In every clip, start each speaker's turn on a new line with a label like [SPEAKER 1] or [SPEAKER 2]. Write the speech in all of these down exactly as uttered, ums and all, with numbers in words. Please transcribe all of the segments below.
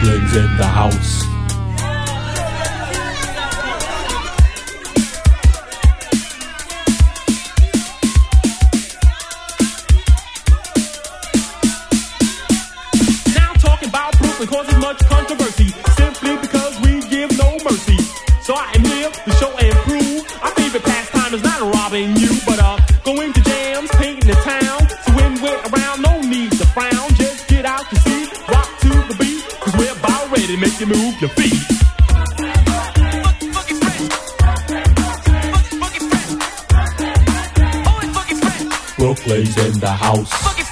[SPEAKER 1] Brooklyn's in the house.
[SPEAKER 2] Now talking about Brooklyn causes much controversy, simply because we give no mercy. So I am here to show and prove our favorite pastime is not robbing you, but uh, going to jams, painting the town. So when we're around, no need to frown. Just get out to see, rock to the beat, cause we're about ready to make you move your feet.
[SPEAKER 1] Brooklyn's in the house.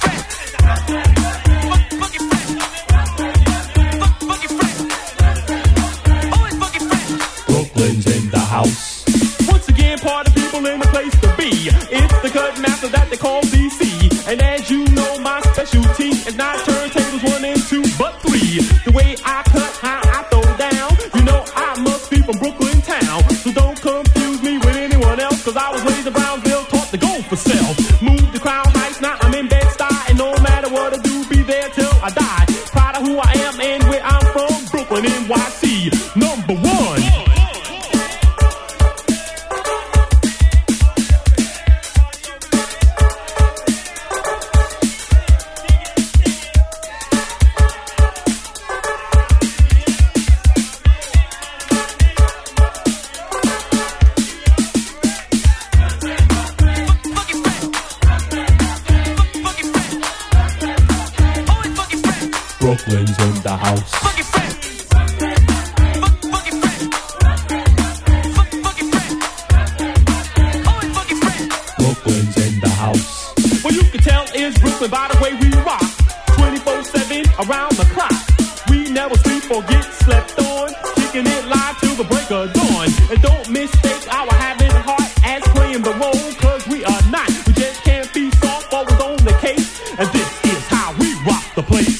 [SPEAKER 1] Brooklyn's in the house.
[SPEAKER 2] Once again, party people in the place to be. It's the cut master that they call D C. And as you know, my specialty is not turntables one and two, but three. The way I cut, how I throw down, you know I must be from Brooklyn town. So don't confuse me with anyone else, cause I was raised in Brownsville, taught to go for self. Move the crowd heights, now I'm in Bed-Stuy, and no matter what I do, be there till I die. Proud of who I am and where I'm from, Brooklyn, N Y C, number one.
[SPEAKER 1] Brooklyn's in the house. Brooklyn's in the house.
[SPEAKER 2] Well, you can tell it's Brooklyn by the way we rock. twenty-four seven around the clock. We never sleep or get slept on. Kicking it live till the break of dawn. And don't mistake our having heart as playing the role, cause we are not. We just can't be soft always on the case. And this is how we rock the place.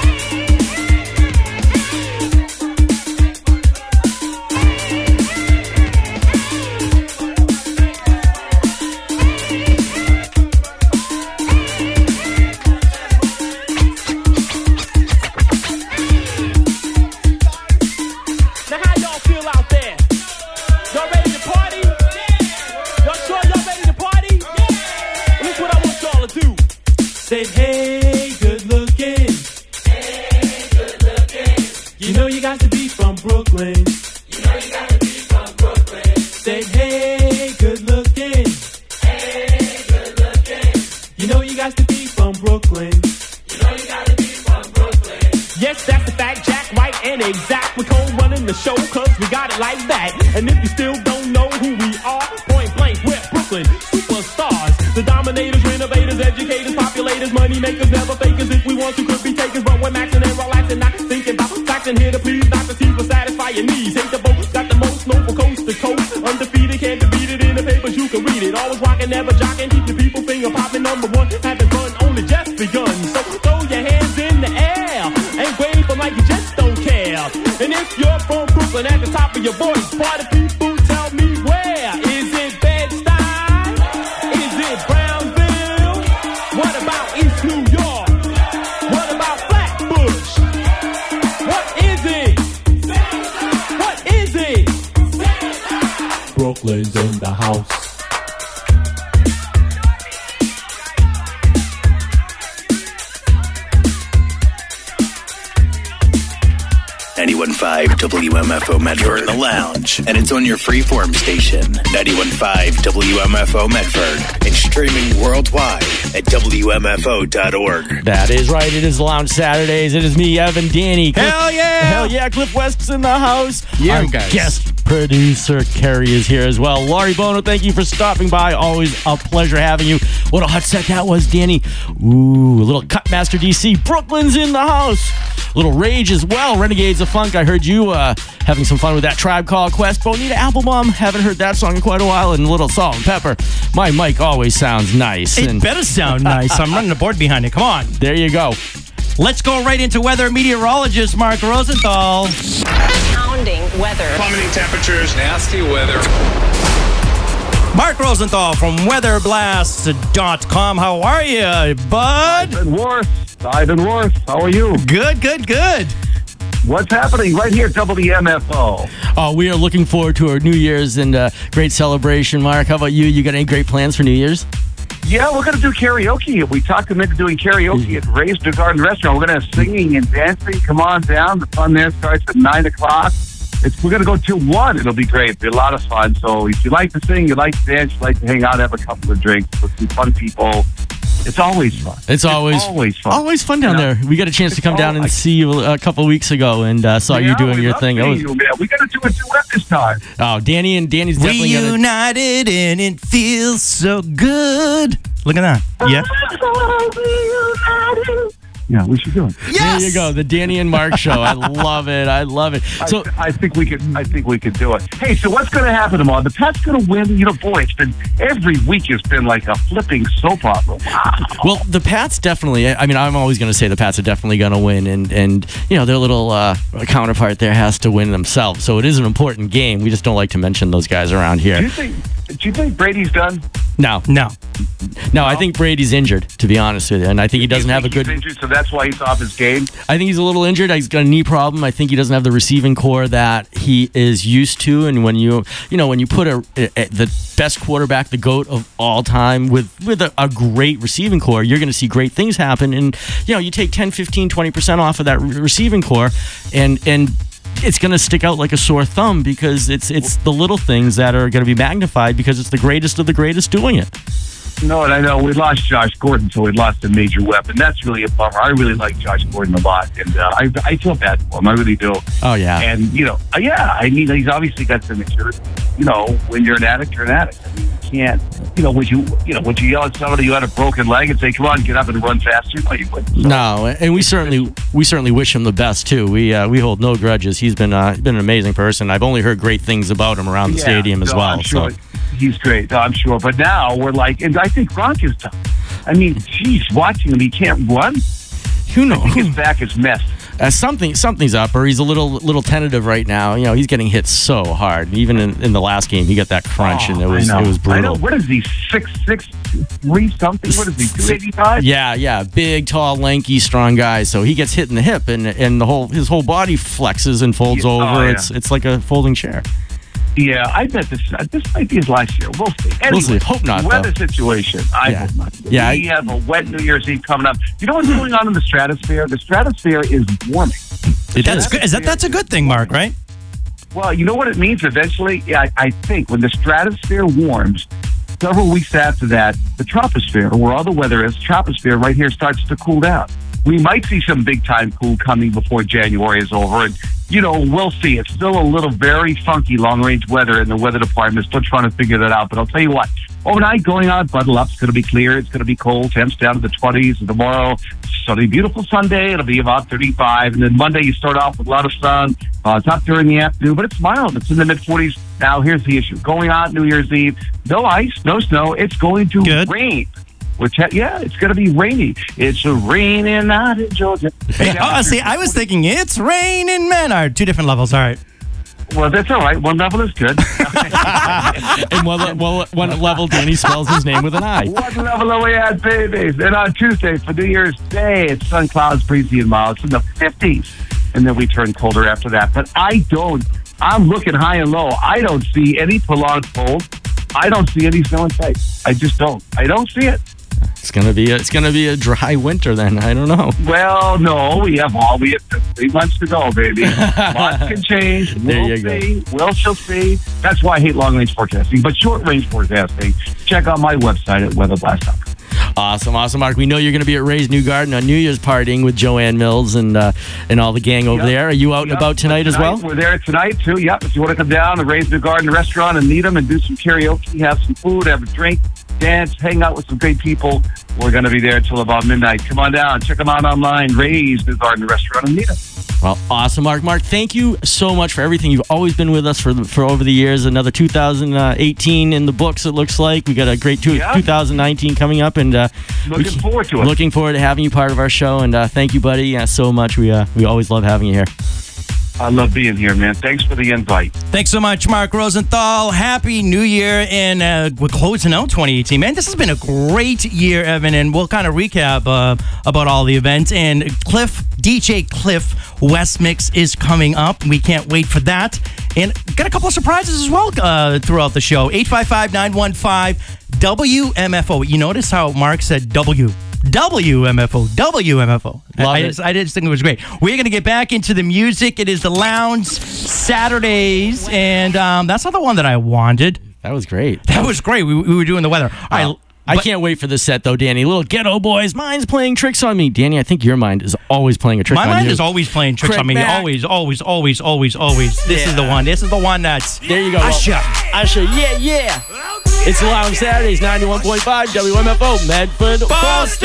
[SPEAKER 2] Now how y'all feel out there? Y'all ready to party? Y'all sure y'all ready to party? Well, here's what I want y'all to do. Say, hey, good looking. Hey, good looking. You know you got to be from Brooklyn. You know you got to be from Brooklyn. Say, hey, good looking. Hey, good looking. You know you got to be from Brooklyn. You know you got to be from Brooklyn. Yes, that's the fact, Jack, right and exact. We're cold running the show, cause we got it like that. And if you still don't know who we are, point blank, we're Brooklyn superstars. The dominators, renovators, educators, populators, money makers, never fakers. If we want to, could be takers, but we're maxing and relaxing, not thinking about faxing here to please, not to tease, but satisfy your needs. Hate the boat, got the most, no for coast to coast. Undefeated, can't defeat it in the papers, you can read it. Always rocking, never jocking, keep the people finger popping. Number one, having fun, only just begun. So throw your hands in the air and wave them like you just don't care. And if you're from Brooklyn, at the top of your voice, party people, tell me where. Is it Bed-Stuy? Is it Brownsville? What about East New York? What about Flatbush? What is it? What is it?
[SPEAKER 1] Brooklyn's in the house.
[SPEAKER 3] ninety-one point five W M F O Medford. You're in the lounge, and it's on your freeform station, ninety-one point five W M F O Medford, and streaming worldwide at W M F O dot org.
[SPEAKER 4] That is right. It is Lounge Saturdays. It is me, Evan, Danny. Cliff,
[SPEAKER 5] Hell yeah!
[SPEAKER 4] Hell yeah! Cliff West's in the house.
[SPEAKER 5] Yeah,
[SPEAKER 4] Our
[SPEAKER 5] guys.
[SPEAKER 4] guest producer Carrie is here as well. Laurie Bono, thank you for stopping by. Always a pleasure having you. What a hot set that was, Danny. Ooh, a little Cutmaster D C. Brooklyn's in the house. A little Rage as well. Renegades of Funk. I heard you uh, having some fun with that Tribe Called Quest. Bonita Applebum. Haven't heard that song in quite a while. And a little Salt and Pepper. My mic always sounds nice.
[SPEAKER 5] It
[SPEAKER 4] and
[SPEAKER 5] better sound nice. I'm running the board behind it. Come on.
[SPEAKER 4] There you go.
[SPEAKER 5] Let's go right into weather meteorologist Mark Rosenthal.
[SPEAKER 6] Pounding weather.
[SPEAKER 7] Plummeting temperatures. Nasty weather.
[SPEAKER 5] Mark Rosenthal from weather blast dot com. How are you, bud?
[SPEAKER 8] I've been worse. I've been worse. How are you?
[SPEAKER 5] Good, good, good.
[SPEAKER 8] What's happening right here at W M F O?
[SPEAKER 4] Oh, we are looking forward to our New Year's and uh, great celebration. Mark, how about you? You got any great plans for New Year's?
[SPEAKER 8] Yeah, we're going to do karaoke. We talked them into doing karaoke at Ray's New Garden Restaurant. We're going to have singing and dancing. Come on down. The fun there starts at nine o'clock. It's, we're going to go till one. It'll be great. It'll be a lot of fun. So if you like to sing, you like to dance, you like to hang out, have a couple of drinks with some fun people, it's always fun.
[SPEAKER 4] It's always
[SPEAKER 8] it's always fun.
[SPEAKER 4] Always fun down
[SPEAKER 8] you know?
[SPEAKER 4] there. We got a chance to come
[SPEAKER 8] It's
[SPEAKER 4] down and
[SPEAKER 8] always-
[SPEAKER 4] see you a couple of weeks ago and uh, saw you
[SPEAKER 8] Yeah,
[SPEAKER 4] doing
[SPEAKER 8] we
[SPEAKER 4] your
[SPEAKER 8] love
[SPEAKER 4] thing. That
[SPEAKER 8] seeing
[SPEAKER 4] was-
[SPEAKER 8] you, man. We got to do a duet this time.
[SPEAKER 4] oh, Danny and Danny's definitely gonna.
[SPEAKER 5] Reunited and it feels so good. Look at that. Yeah.
[SPEAKER 8] Yeah, we should do it.
[SPEAKER 4] There you go, the Danny and Mark show. I love it. I love it. So
[SPEAKER 8] I, I think we could. I think we could do it. Hey, so what's going to happen tomorrow? The Pats going to win. You know, boy, it's been every week. Has been like a flipping soap opera. Wow.
[SPEAKER 4] Well, the Pats definitely. I mean, I'm always going to say the Pats are definitely going to win, and and you know their little uh, counterpart there has to win themselves. So it is an important game. We just don't like to mention those guys around
[SPEAKER 8] Do
[SPEAKER 4] here.
[SPEAKER 8] you think? Do you think Brady's done?
[SPEAKER 4] No,
[SPEAKER 5] No.
[SPEAKER 4] no. I think Brady's injured, to be honest with you, and I think he doesn't
[SPEAKER 8] You
[SPEAKER 4] have a
[SPEAKER 8] think he's
[SPEAKER 4] good.
[SPEAKER 8] injured, so that's why he's off his game.
[SPEAKER 4] I think he's a little injured. He's got a knee problem. I think he doesn't have the receiving core that he is used to. And when you, you know, when you put a, a, a the best quarterback, the GOAT of all time, with with a, a great receiving core, you're going to see great things happen. And you know, you take ten, fifteen, twenty percent off of that re- receiving core, and and. It's going to stick out like a sore thumb because it's it's the little things that are going to be magnified because it's the greatest of the greatest doing it.
[SPEAKER 8] No, and I know we lost Josh Gordon, so we lost a major weapon. That's really a bummer. I really like Josh Gordon a lot, and uh, I I feel bad for him. I really do.
[SPEAKER 4] Oh yeah.
[SPEAKER 8] And you know, uh, yeah, I mean, he's obviously got some insurance. You know, when you're an addict, you're an addict. I mean, you can't. You know, would you you know would you yell at somebody who had a broken leg and say, "Come on, get up and run faster"? No, you wouldn't. So,
[SPEAKER 4] No, and we certainly we certainly wish him the best too. We uh, we hold no grudges. He's been uh, been an amazing person. I've only heard great things about him around the
[SPEAKER 8] yeah,
[SPEAKER 4] stadium as
[SPEAKER 8] no,
[SPEAKER 4] well.
[SPEAKER 8] I'm sure
[SPEAKER 4] So
[SPEAKER 8] he's great. No, I'm sure. But now we're like, and I think Gronk is done. I mean, geez, watching him, he can't run.
[SPEAKER 4] who knows?
[SPEAKER 8] His back is messed.
[SPEAKER 4] Uh, something something's up, or he's a little little tentative right now. You know, he's getting hit so hard. Even in, in the last game, he got that crunch, and it was
[SPEAKER 8] Oh, I know.
[SPEAKER 4] it was
[SPEAKER 8] I know.
[SPEAKER 4] brutal.
[SPEAKER 8] What is he? Six six three something? What is he? Two eighty five?
[SPEAKER 4] Yeah, yeah, big, tall, lanky, strong guy. So he gets hit in the hip, and and the whole his whole body flexes and folds
[SPEAKER 8] Yeah,
[SPEAKER 4] over.
[SPEAKER 8] oh, yeah.
[SPEAKER 4] It's it's like a folding chair.
[SPEAKER 8] Yeah, I bet this uh, this might be his last year. We'll see. Anyway,
[SPEAKER 4] We'll see. Hope not,
[SPEAKER 8] Weather
[SPEAKER 4] though.
[SPEAKER 8] situation. I
[SPEAKER 4] Yeah.
[SPEAKER 8] hope not.
[SPEAKER 4] Yeah,
[SPEAKER 8] We
[SPEAKER 4] I-
[SPEAKER 8] have a wet New Year's Eve coming up. You know what's going on in the stratosphere? The stratosphere is warming.
[SPEAKER 4] It
[SPEAKER 5] That's
[SPEAKER 4] is.
[SPEAKER 5] good. Is that that's a good thing, Mark, right?
[SPEAKER 8] Well, you know what it means eventually? Yeah, I, I think when the stratosphere warms, several weeks after that, the troposphere, where all the weather is, troposphere right here starts to cool down. We might see some big time cool coming before January is over. And, you know, we'll see. It's still a little very funky long range weather, and the weather department is still trying to figure that out. But I'll tell you what, overnight going on, bundle up. It's going to be clear. It's going to be cold. Temps down to the twenties. And tomorrow, sunny, beautiful Sunday. It'll be about thirty-five. And then Monday, you start off with a lot of sun. Uh, it's up during the afternoon, but it's mild. It's in the mid forties. Now, here's the issue. Going on New Year's Eve, no ice, no snow. It's going to
[SPEAKER 5] Good.
[SPEAKER 8] rain. Which, yeah, it's going to be rainy. It's a raining night in Georgia. Hey, now,
[SPEAKER 5] Oh, see, I was thinking it's raining men. All right, two different levels. All right.
[SPEAKER 8] well, that's all right. One level is good.
[SPEAKER 4] And one, one, one level, Danny spells his name with an I.
[SPEAKER 8] One level away at babies. And on Tuesday for New Year's Day, it's sun, clouds, breezy, and mild. It's in the fifties. And then we turn colder after that. But I don't, I'm looking high and low. I don't see any prolonged cold. I don't see any snow in sight. I just don't. I don't see it.
[SPEAKER 4] It's gonna be a, it's gonna be a dry winter then. I don't know.
[SPEAKER 8] Well, no, we have all we have three months to go, baby. Lots can change.
[SPEAKER 4] There
[SPEAKER 8] We'll
[SPEAKER 4] you go.
[SPEAKER 8] see. We'll shall see. That's why I hate long range forecasting. But short range forecasting, check out my website at weather blast dot com.
[SPEAKER 4] Awesome, awesome, Mark. We know you're gonna be at Ray's New Garden on New Year's partying with Joanne Mills and uh, and all the gang over
[SPEAKER 8] Yep.
[SPEAKER 4] there. Are you out and
[SPEAKER 8] Yep.
[SPEAKER 4] about tonight, as well?
[SPEAKER 8] We're there tonight, too. Yep. If you want to come down to Ray's New Garden Restaurant and meet them and do some karaoke, have some food, have a drink, dance, hang out with some great people, we're going to be there until about midnight. Come on down. Check them out online, Ray's New Garden Restaurant, and meet them.
[SPEAKER 4] Well, awesome, Mark. Mark, thank you so much for everything. You've always been with us for for over the years. Another two thousand eighteen in the books, it looks like. We got a great two,
[SPEAKER 8] Yeah.
[SPEAKER 4] two thousand nineteen coming up, and uh,
[SPEAKER 8] Looking
[SPEAKER 4] we-
[SPEAKER 8] forward to it.
[SPEAKER 4] Looking forward to having you part of our show, and uh, thank you, buddy, uh, so much. We uh, we always love having you here.
[SPEAKER 8] I love being here, man. Thanks for the invite.
[SPEAKER 5] Thanks so much, Mark Rosenthal. Happy New Year, and uh, we're closing out twenty eighteen. Man, this has been a great year, Evan, and we'll kind of recap uh, about all the events. And Cliff, D J Cliff West Mix is coming up. We can't wait for that. And got a couple of surprises as well uh, throughout the show. eight five five, nine one five, W M F O. You notice how Mark said W. W M F O. W M F O.
[SPEAKER 4] Love
[SPEAKER 5] I,
[SPEAKER 4] it.
[SPEAKER 5] just, I just think it was great. We're going to get back into the music. It is the Lounge Saturdays, and um, that's not the one that I wanted.
[SPEAKER 4] That was great.
[SPEAKER 5] That was great. We, we were doing the weather. All right.
[SPEAKER 4] Uh, I
[SPEAKER 5] but-
[SPEAKER 4] can't wait for this set, though, Danny. Little Ghetto Boys. Mine's playing tricks on me. Danny, I think your mind is always playing a trick
[SPEAKER 5] My
[SPEAKER 4] on
[SPEAKER 5] mind
[SPEAKER 4] you.
[SPEAKER 5] is always playing tricks
[SPEAKER 4] Craig
[SPEAKER 5] on me.
[SPEAKER 4] Mack.
[SPEAKER 5] Always, always, always, always, always. This is the one. This is the one that's...
[SPEAKER 4] There you go.
[SPEAKER 5] Usher.
[SPEAKER 4] Usher, yeah, yeah. It's the Lounge Saturdays, ninety-one point five W M F O, Medford, Boston.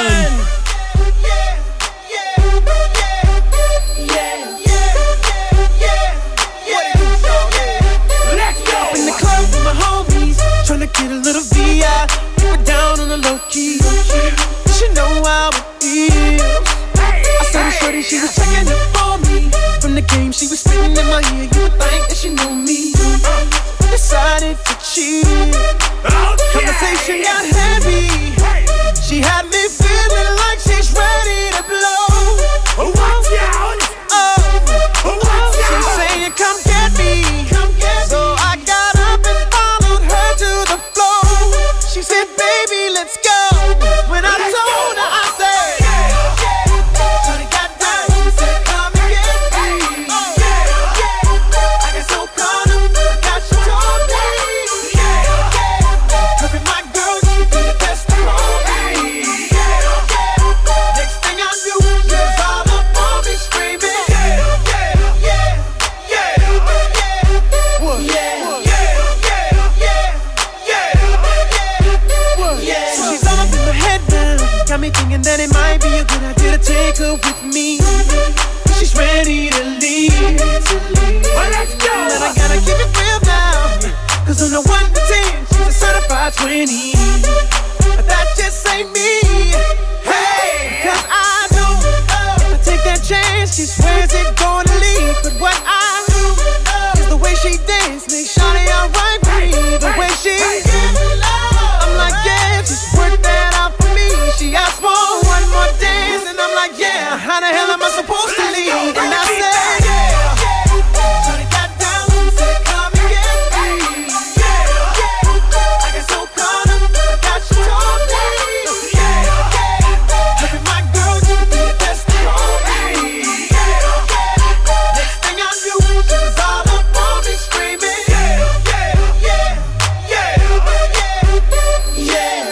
[SPEAKER 9] In the club with my homies, tryna get a little V I, keep it down on the low key. She know how it feels. I saw the shorty, she was checking up for me. From the game, she was spitting in my ear. You would think that she know me. Decided to cheat. Conversation got heavy. She had me feeling like she's ready to blow. Watch out! Oh, she's saying, "Come get me." So I got up and followed her to the floor. She said, "Baby, let's go." When I told her, I said, "Shorty got down, she said, come and get me." I got so caught up, got she told me. Her and my girl, she be the best for me. Next thing I knew, she was all up on me screaming. She's all up in my head now. Got me thinking that it might be a good idea to take her with me. She's ready to leave. Well, let's go. And I gotta keep it real now. Cause on the one to ten, she's a certified twenty. But that just ain't me. Hey, cause I know if I take that chance, she swears it's gonna lead. But what I do is the way she dance makes Shawty alright with me. The way she I'm like, yeah, just work that out for me. She asked for one more dance, and I'm like, yeah, how the hell am I supposed to leave? And I said, yeah. Shawty got down, said, come and get me. I got so caught up, I got you told me. Look at my girl, you be the best for me. Next thing I knew, she was all up on me screaming. Yeah, yeah, yeah, yeah, yeah,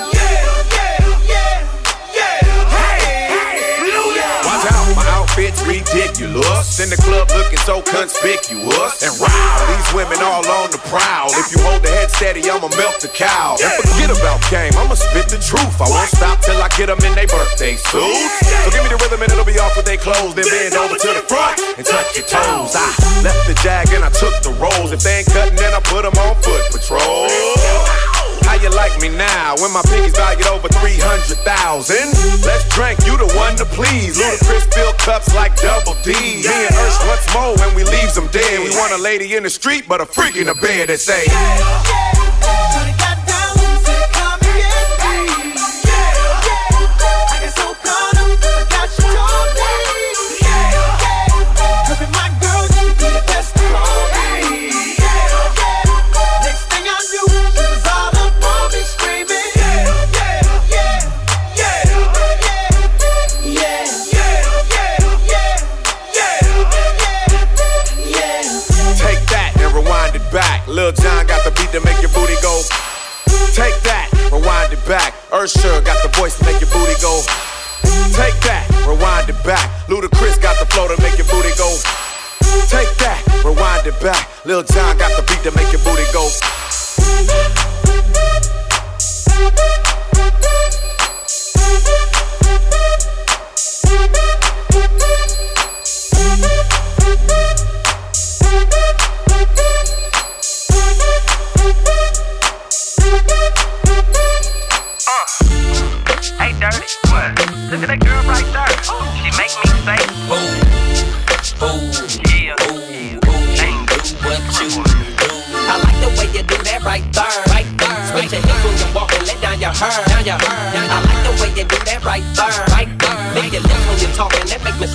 [SPEAKER 9] yeah.
[SPEAKER 10] Watch out, my outfit's ridiculous. In the club looking so conspicuous. And wow, these women all on the prowl. If you hold the head steady, I'ma melt the cow. And forget about game, I'ma spit the truth. I won't stop till I get them in their birthday suits. So give me the rhythm and it'll be off with their clothes. Then bend over to the front and touch your toes. I left the jag and I took the rolls. If they ain't cutting, then I put them on foot patrol. How you like me now when my pinkies valued over three hundred thousand? Let's drink, you the one to please. Ludacris fill cups like double D. Me and Ursh once more when we leaves them dead. We want a lady in the street, but a freak in the bed that say,
[SPEAKER 9] Shawty got down, said, come and get me. I got so caught up, I got you told me. Her and my girl, she be the best for me. Next thing I knew, she was all up on me screaming. Yeah, yeah, yeah, yeah, yeah, yeah, yeah, yeah.
[SPEAKER 10] take that and rewind it back. Lil Jon got the beat to make your booty go. Take that, rewind it back. Usher got the voice to make your booty go. Take that, rewind it back. Ludacris got the flow to make your booty go. Take that, rewind it back. Lil Jon got the beat to make your booty go.
[SPEAKER 11] Hey, Dirty, what? Look at that girl right there. She make me say, ooh, ooh, yeah.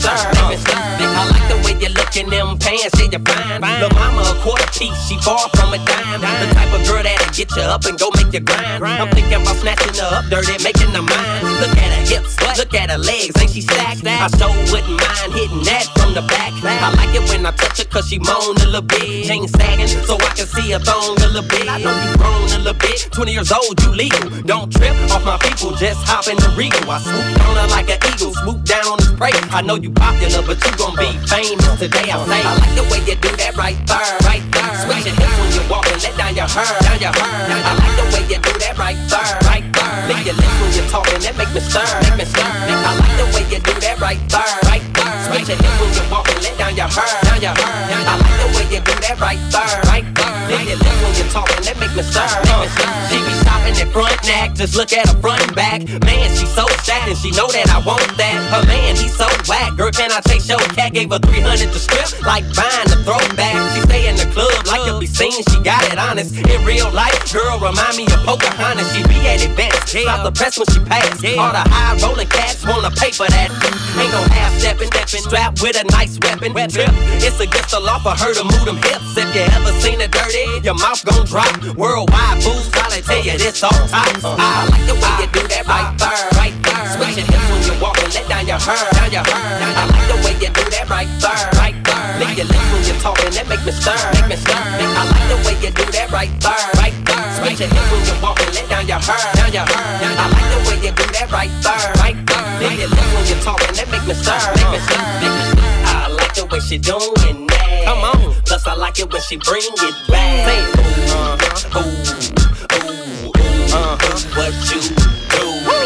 [SPEAKER 11] stir, make me stir. I like the way you look in them pants, yeah, you're fine. Lil' mama a quarter piece, she far from a dime. The type of girl that'll get you up and go make you grind. I'm thinking about snatching her up dirty, making her mine. Look at her hips, look at her legs, ain't she stacked? I sure wouldn't mind hitting that from the back. I like it when I touch her cause she moan a little bit. Chain sagging so I can see her thong a little bit. I know you grown a little bit, twenty years old, you legal. Don't trip off my people, just hop in the Regal. I swoop on her like an eagle, swoop down on his prey. I know you popular, but you gon' be famous today. I say, I like the way you do that right there, right there. Switch your hips when you walk and let down your hair, down your hair. I like the way you do that right there, right there. Lick your lips when you're talking, that make me stir, make me stir. I like the way you do that right there, right there. Switch your hips when you walk and let down your hair, down your hair. I like the way you do that right there, right there. Lick your lips when you're talking, that make me stir, make me stir. She be stopping at front neck, just look at her front and back. Man, she so sad and she know that I want that. Her man, he so whack. Girl, can I take your cat? Gave her three hundred to strip, like buying the throwback. She stay in the club, like to be seen. She got it honest. In real life, girl, remind me of Pocahontas. She be at events, stop the press when she pass. All the high rolling cats wanna pay for that. Ain't no half stepping, strapped with a nice weapon. Trip, it's against the law for her to move them hips. If you ever seen her dirty, your mouth gon' drop. Worldwide fools probably tell you this all time. I like the way you do that right there, right there. Switch your hips when you walk and let down your hair, down your hair. I like the way you do that right there, right there. Lick your lips when you're talking, that make me stir, make me stir. I like the way you do that right there, right there. Switch your hips when you walk and let down your hair, down your hair. I like the way you do that right there, right there. Lick your lips when you're talking, that make me stir, make me stir, make me stir. I like the way she doing that. Come on. Plus I like it when she bring it back. Say, ooh, uh-huh, ooh, ooh, ooh, uh-huh, what you do?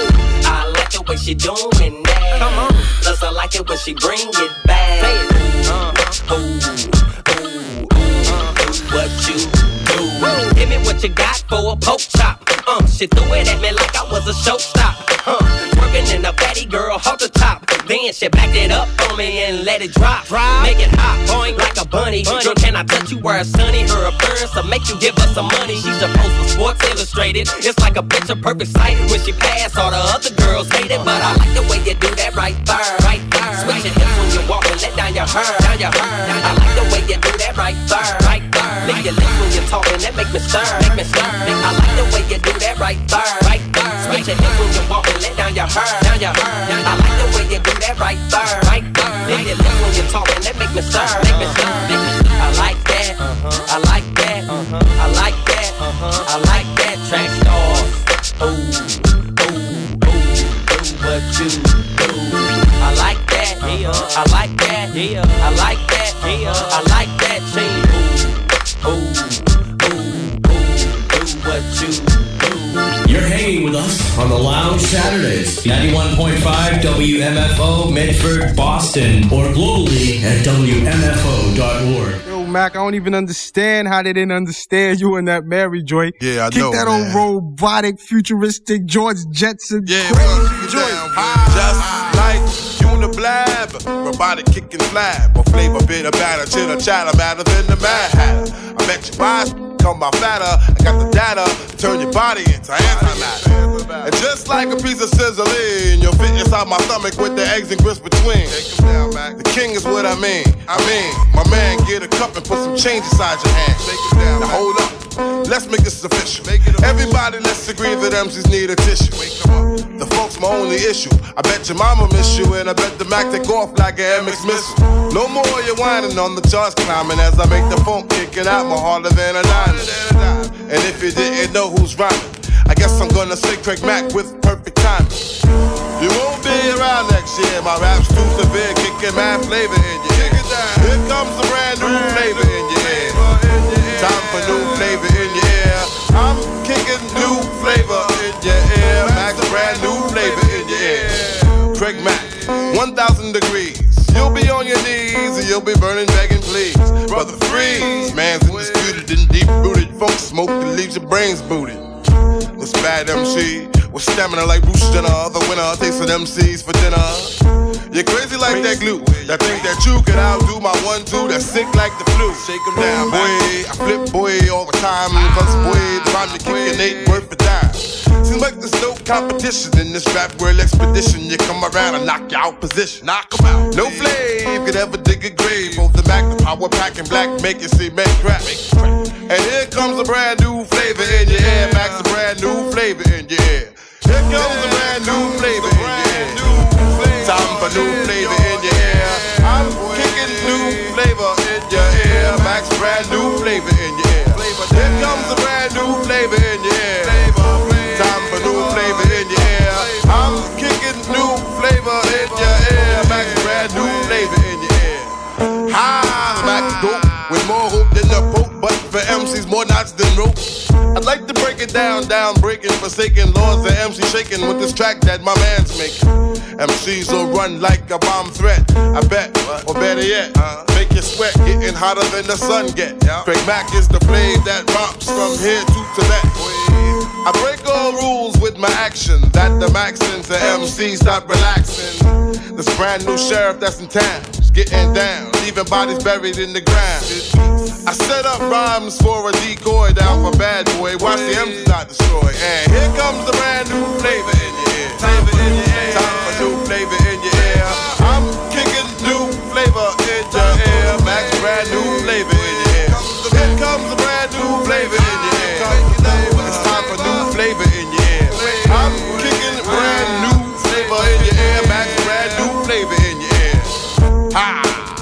[SPEAKER 11] I like the way she doing that. Come on. Plus I like it when she bring it back. Say, uh-huh, ooh, ooh, ooh, uh-huh, what you do? Give me what you got for a poke chop. Uh, she threw it at me like I was a showstop. Uh, twerking in a fatty girl, hold the top. Then she backed it up on me and let it drop. Make it hot, boing like a bunny. Girl, can I touch you where it's sunny? Her appearance will make you give her some money. She's supposed for Sports Illustrated. It's like a picture perfect sight. When she pass, all the other girls hate it. But I like the way you do that right there, right there. Switch your hips when you walk and let down your hair, down your hair. I like the way you do that right there, right there. Lick your lips when you're talking, that make me stir, make me stir. I like the way you do that right there, right there. Switch your hips when you walk and let down your hair, down your hair. I like the way you do that right there, right there. Lick your lips when you're talking, that make me stir, make me stir, make me stir. I like that, I like that, I like that, I like that. Track stars, ooh, ooh, ooh, ooh, what you do? I like that, I like that, I like that, I like that. Chain, ooh, ooh, ooh, ooh, ooh, what you do?
[SPEAKER 12] You're hanging with us on the Lounge Saturdays. ninety-one point five W M F O, Medford, Boston, or globally at W M F O dot org.
[SPEAKER 13] Yo, Mac, I don't even understand how they didn't understand you in that Mary joint.
[SPEAKER 14] Yeah, I
[SPEAKER 13] Kick
[SPEAKER 14] know,
[SPEAKER 13] that
[SPEAKER 14] man.
[SPEAKER 13] old robotic, futuristic George Jetson.
[SPEAKER 14] Yeah,
[SPEAKER 13] crazy joint.
[SPEAKER 10] Just like Uniblab, robotic kicking flab, or flavor bit of batter, chitter chatter, matter than the Mad Hatter. I bet you buy come by fatter. I got the data to turn your body into antimatter. And just like a piece of sizzling, you'll fit inside my stomach with the eggs and grits between. Down, the king is what I mean. I mean, my man, get a cup and put some change inside your hand. Down, now hold up, let's make this official. Everybody, let's agree that M Cs need a tissue. The folks my only issue. I bet your mama miss you, and I bet the Mac take off like an M X missile. No more you whining on the charts climbing as I make the phone kicking out more harder than a nine. And if you didn't know who's rhyming, I guess I'm gonna say Craig Mack with perfect timing. You won't be around next year. My rap's too severe, kicking mad flavor in your ear. Here comes a brand new flavor in your ear. Time for new flavor in your ear. I'm kicking new flavor in your ear. Max, brand new flavor in your ear. Craig Mack, one thousand degrees. You'll be on your knees and you'll be burning, begging, please. Brother Freeze, man's indisputed and deep-rooted funk smoke that leaves your brains booted. This bad M C with stamina like Bruce Jenner, the winner tasting M Cs for dinner. You're crazy like that glue, that think that you can outdo my one-two that's sick like the flu. Shake 'em down, boy. I flip, boy, all the time. Cause, boy, the rhyme you're kicking ain't worth a dime. Seems like this dope
[SPEAKER 14] competition in this rap world expedition. You come around and knock you out position. Knock 'em out. No flame could ever dig a grave. On the Mac, the power pack and black make you see men crack. And here comes a brand new flavor in your ear. Max, a brand new flavor in your ear. Here comes a brand new flavor in your ear. Time for new flavor in your ear. I'm kicking new flavor in your ear. Max, brand new flavor in your ear. Here comes a brand new flavor in your ear. Time for new flavor in your ear. I'm kicking new flavor in your ear. Max, brand new flavor in your ear. Hi, Max dope with more hope than the Pope, but for M Cs more knots than rope. I'd like to break it down, down, breaking, forsaken laws of M C shaking with this track that my man's making. M Cs will run like a bomb threat, I bet, or better yet, make you sweat, getting hotter than the sun get. Craig Mack is the blade that romps from here to Tibet. I break all rules with my action, that the Maxins and M Cs stop relaxing. This brand new sheriff that's in town, getting down, leaving bodies buried in the ground. I set up rhymes for a decoy down for bad boy. Watch the M Cs not destroy. And here comes the brand new flavor in your ear. Flavor in your ear. Time for new flavor in your ear. I'm kicking new flavor in your ear. Max, brand new flavor in your ear. Here comes the brand new flavor in your ear. It's time for new flavor in your ear. I'm kicking brand new flavor in your ear. Max, brand new flavor in your ear. Ha!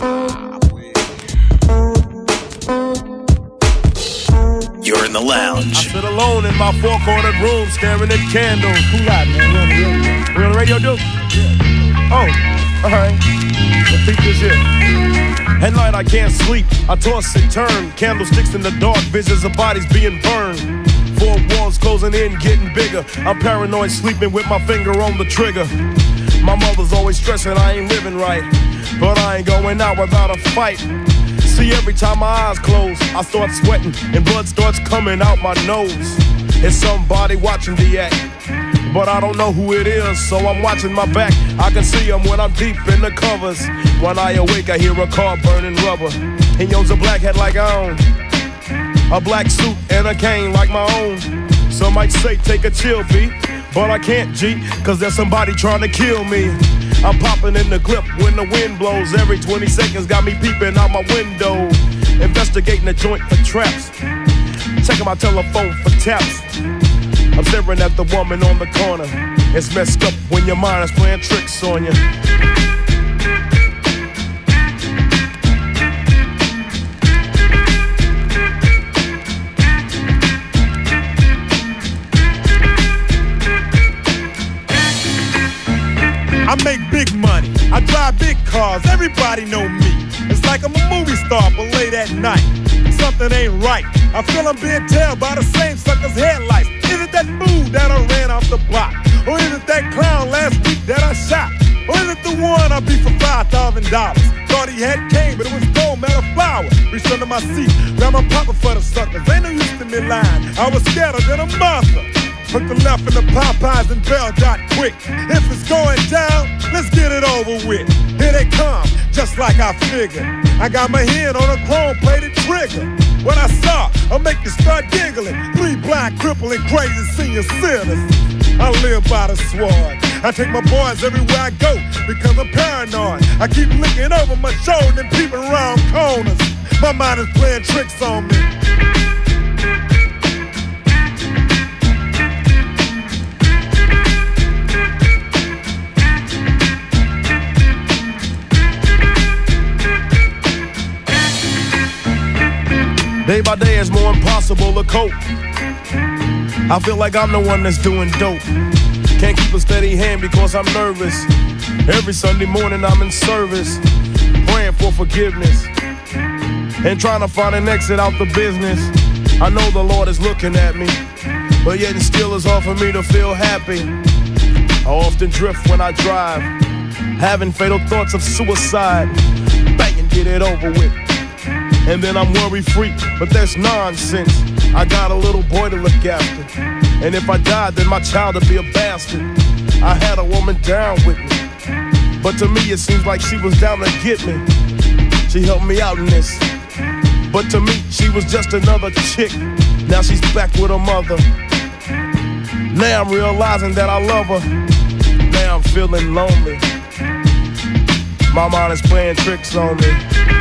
[SPEAKER 3] You're in the lounge.
[SPEAKER 15] I sit alone in my four-cornered room staring at candles. Cool out, man. We're on the radio, dude? Yeah. Oh, all right. Well, think this here. At night I can't sleep. I toss and turn. Candlesticks in the dark. Visions of bodies being burned. Four walls closing in, getting bigger. I'm paranoid, sleeping with my finger on the trigger. My mother's always stressing I ain't living right, but I ain't going out without a fight. See, every time my eyes close, I start sweating and blood starts coming out my nose. It's somebody watching the act, but I don't know who it is, so I'm watching my back. I can see them when I'm deep in the covers. When I awake, I hear a car burning rubber. He owns a black hat like I own, a black suit and a cane like my own. Some might say take a chill beat, but I can't, G, cause there's somebody trying to kill me. I'm popping in the clip when the wind blows. Every twenty seconds got me peeping out my window. Investigating the joint for traps, checking my telephone for taps. I'm staring at the woman on the corner. It's messed up when your mind is playing tricks on you.
[SPEAKER 16] I make big money, I drive big cars, everybody know me. It's like I'm a movie star, but late at night, something ain't right. I feel I'm being tailed by the same sucker's headlights. Is it that fool that I ran off the block? Or is it that clown last week that I shot? Or is it the one I beat for five thousand dollars? Thought he had cane, but it was gold, metal flower. Reached under my seat, grabbed my popper for the suckers. Ain't no use to me lying, I was scared than a monster. Put the left in the Popeyes and Bell Dot quick. If it's going down, let's get it over with. Here they come, just like I figured. I got my hand on a chrome-plated trigger. When I saw, I'll make you start giggling. Three blind, crippling, crazy senior citizens. I live by the sword. I take my boys everywhere I go because I'm paranoid. I keep looking over my shoulder and peeping around corners. My mind is playing tricks on me.
[SPEAKER 15] Day by day it's more impossible to cope. I feel like I'm the one that's doing dope. Can't keep a steady hand because I'm nervous. Every Sunday morning I'm in service, praying for forgiveness and trying to find an exit out the business. I know the Lord is looking at me, but yet and still it's hard for me to feel happy. I often drift when I drive, having fatal thoughts of suicide. Bang and get it over with. And then I'm worry-free, but that's nonsense. I got a little boy to look after, and if I died, then my child would be a bastard. I had a woman down with me, but to me it seems like she was down to get me. She helped me out in this, but to me she was just another chick. Now she's back with her mother. Now I'm realizing that I love her. Now I'm feeling lonely. My mind is playing tricks on me.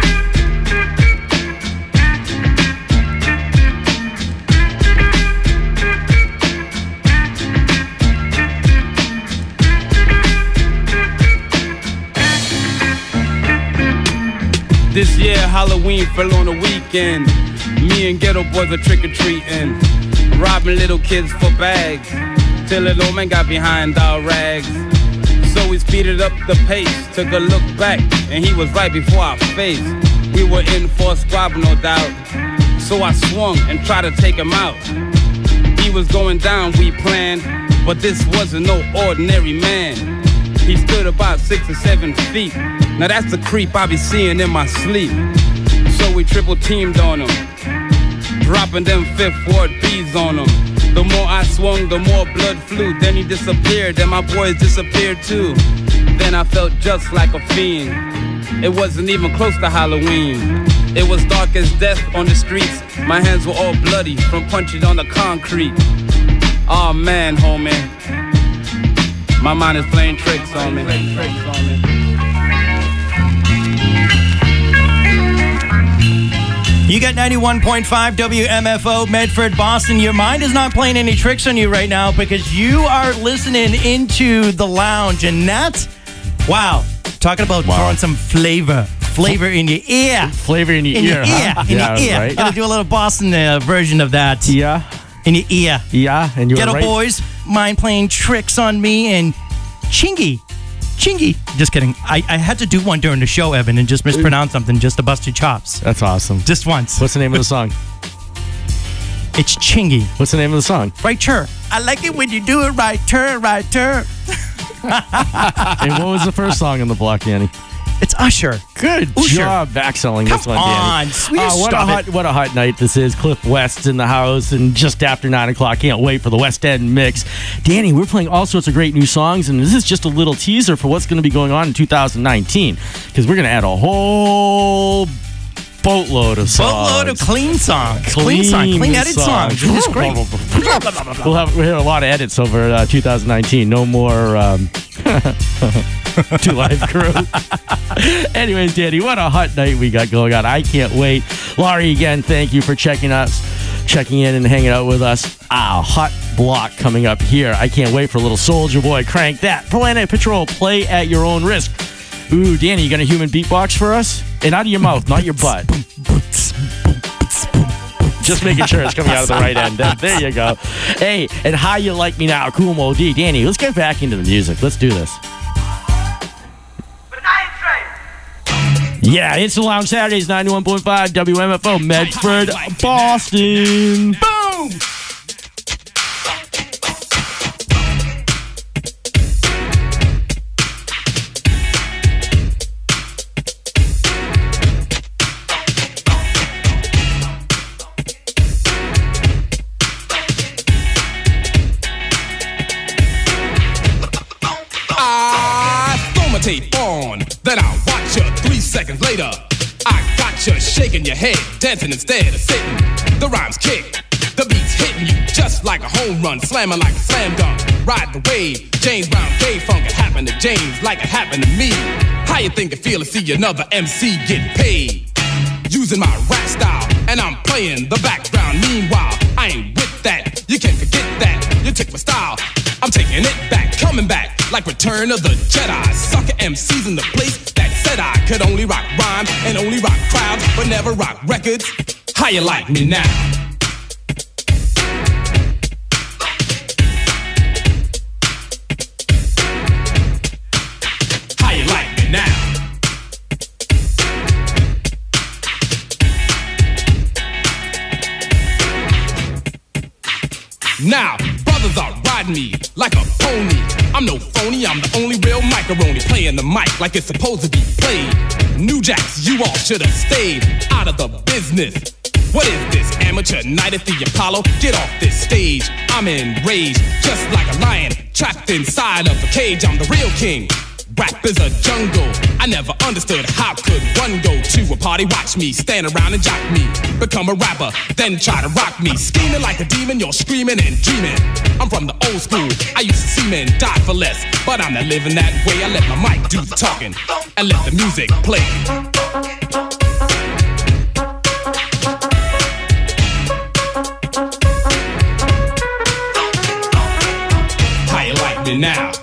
[SPEAKER 17] This year Halloween fell on a weekend. Me and Ghetto Boys are trick-or-treating, robbing little kids for bags, till an old man got behind our rags. So we speeded up the pace, took a look back, and he was right before our face. We were in for a squabble, no doubt, so I swung and tried to take him out. He was going down, we planned, but this wasn't no ordinary man. He stood about six or seven feet. Now that's the creep I be seeing in my sleep. So we triple teamed on him, dropping them fifth ward bees on him. The more I swung, the more blood flew. Then he disappeared, and my boys disappeared too. Then I felt just like a fiend. It wasn't even close to Halloween. It was dark as death on the streets. My hands were all bloody from punching on the concrete. Aw, oh, man, homie, my mind is playing tricks on me.
[SPEAKER 5] You got ninety-one point five W M F O Medford, Boston. Your mind is not playing any tricks on you right now because you are listening into the lounge, and that's, wow, talking about wow. throwing some flavor. Flavor in your ear.
[SPEAKER 4] Flavor in your
[SPEAKER 5] in
[SPEAKER 4] ear.
[SPEAKER 5] Your ear.
[SPEAKER 4] Huh?
[SPEAKER 5] In
[SPEAKER 4] yeah,
[SPEAKER 5] your ear.
[SPEAKER 4] Right.
[SPEAKER 5] Gotta do a little Boston uh, version of that.
[SPEAKER 4] Yeah.
[SPEAKER 5] In your ear.
[SPEAKER 4] Yeah. And you
[SPEAKER 5] Ghetto
[SPEAKER 4] right.
[SPEAKER 5] Boys, mind playing tricks on me, and Chingy. Chingy. Just kidding. I, I had to do one during the show, Evan, and just mispronounce something just to bust your chops.
[SPEAKER 4] That's awesome.
[SPEAKER 5] Just once.
[SPEAKER 4] What's the name of the song?
[SPEAKER 5] It's Chingy.
[SPEAKER 4] What's the name of the song?
[SPEAKER 5] Right turn. I like it when you do it right turn, right turn.
[SPEAKER 4] And what was the first song on the block, Danny?
[SPEAKER 5] It's Usher.
[SPEAKER 4] Good
[SPEAKER 5] Usher.
[SPEAKER 4] job backselling
[SPEAKER 5] Come
[SPEAKER 4] this one,
[SPEAKER 5] on,
[SPEAKER 4] Danny.
[SPEAKER 5] sweet.
[SPEAKER 4] Uh, what a hot, what a hot night this is. Cliff West's in the house, and just after nine o'clock, can't wait for the West End mix. Danny, we're playing all sorts of great new songs, and this is just a little teaser for what's going to be going on in two thousand nineteen, because we're going to add a whole boatload of songs.
[SPEAKER 5] Boatload of clean songs.
[SPEAKER 4] Clean,
[SPEAKER 5] clean songs. Clean edit songs. songs. It's great.
[SPEAKER 4] We'll have, we'll have a lot of edits over uh, two thousand nineteen. No more um, Two Live Crew. Anyways, Danny, what a hot night we got going on. I can't wait. Laurie, again, thank you for checking us, checking in and hanging out with us. Ah, hot block coming up here. I can't wait for a little Soulja Boy. Crank that. Planet Patrol, play at your own risk. Ooh, Danny, you got a human beatbox for us? And out of your mouth, not your butt. Just making sure it's coming out of the right end. There you go. Hey, and How You Like Me Now, Kool Moe Dee. Danny, let's get back into the music. Let's do this. Yeah, it's the Lounge Saturdays, ninety-one point five W M F O, Medford, Boston.
[SPEAKER 5] Boom!
[SPEAKER 18] Tape on, then I'll watch you three seconds later. I got you shaking your head, dancing instead of sitting. The rhymes kick, the beat's hitting you just like a home run, slamming like a slam dunk. Ride the wave, James Brown, gay funk. It happened to James like it happened to me. How you think it feel to see another M C get paid? Using my rap style, and I'm playing the background. Meanwhile, I ain't with that. You can't forget that. You took my style. I'm taking it back, coming back like Return of the Jedi. Sucker M Cs in the place that said I could only rock rhyme and only rock crowds, but never rock records. How you like me now? How you like me now? Now, brothers are riding me like a pony. I'm no phony, I'm the only real macaroni, playing the mic like it's supposed to be played. New Jacks, you all should have stayed out of the business. What is this, amateur night at the Apollo? Get off this stage, I'm enraged, just like a lion trapped inside of a cage. I'm the real king. Rap is a jungle. I never understood how could one go to a party, watch me stand around and jock me. Become a rapper, then try to rock me. Scheming like a demon, you're screaming and dreaming. I'm from the old school, I used to see men die for less. But I'm not living that way, I let my mic do the talking and let the music play. How you like me now?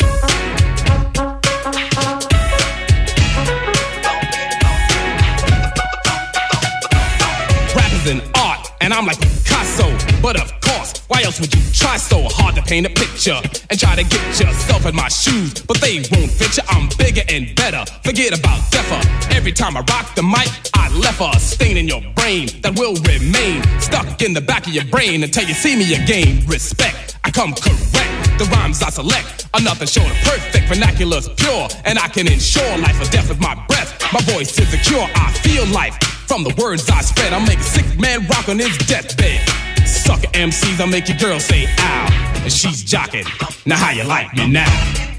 [SPEAKER 18] An art, and I'm like Picasso. But of course, why else would you try so hard to paint a picture and try to get yourself in my shoes? But they won't fit you, I'm bigger and better. Forget about deafer. Every time I rock the mic, I left a stain in your brain that will remain stuck in the back of your brain until you see me again. Respect, I come correct. The rhymes I select are nothing short of perfect. Vernacular's pure, and I can ensure life or death with my breath. My voice is a cure, I feel life from the words I spread. I'll make a sick man rock on his deathbed. Sucker M Cs, I'll make your girl say ow, and she's jocking. Now how you like me now?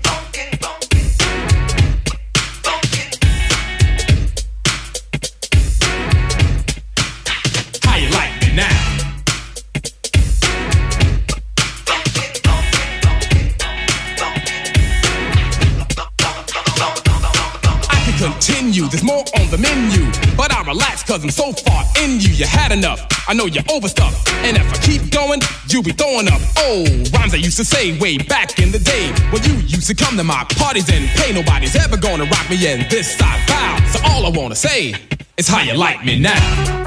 [SPEAKER 18] How you like me now? Continue, there's more on the menu, but I relax cause I'm so far in you. You had enough, I know you're overstuffed, and if I keep going, you'll be throwing up. Oh, rhymes I used to say way back in the day when you used to come to my parties and pay. Nobody's ever gonna rock me, and this I vow. So all I wanna say is how you like me now.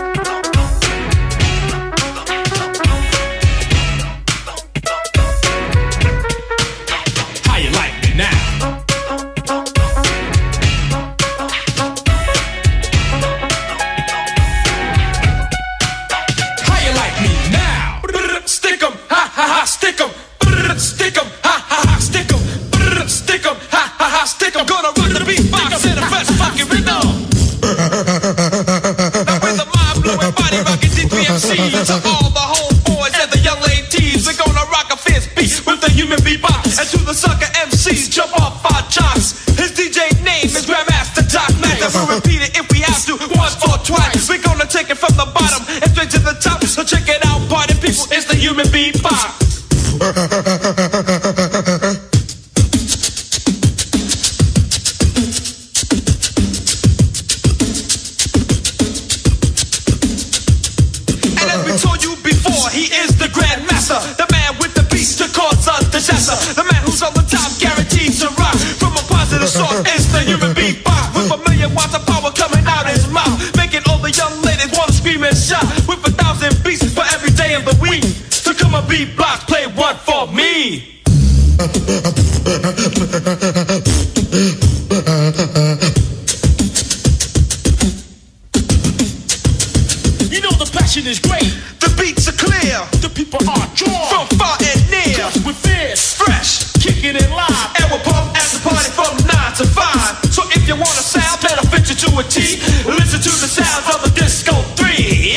[SPEAKER 18] Stick 'em, stick 'em, ha ha ha, stick 'em, stick 'em, ha ha ha, stick 'em. Gonna rock the beatbox in the best fucking rhythm. Now with the mind-blowing body rocking D three M Cs to all the homeboys and the young ladies, we're gonna rock a fierce beat with the human beatbox. And to the sucker M Cs, jump off our jocks. His D J name is Grandmaster Doc Mac. And we'll repeat it if we have to once or twice. We're gonna take it from the bottom and straight to the top. So check it out, party people, it's the human beatbox. And as we told you before, he is the Grandmaster, the man with the beats to cause a disaster, the man who's on the top, guaranteed to rock from a positive source. It's the human beatbox with a million watts of power coming out his mouth, making all the young ladies want to scream and shout. With a thousand beats for every day of the week. So come on, beatbox, play one for me. You know the passion is great, the beats are clear, the people are drawn from far and near. We're fierce, fresh, kicking it live, and we'll pump at the party from nine to five. So if you want a sound that'll fit you to a T, listen to the sounds of the Disco three.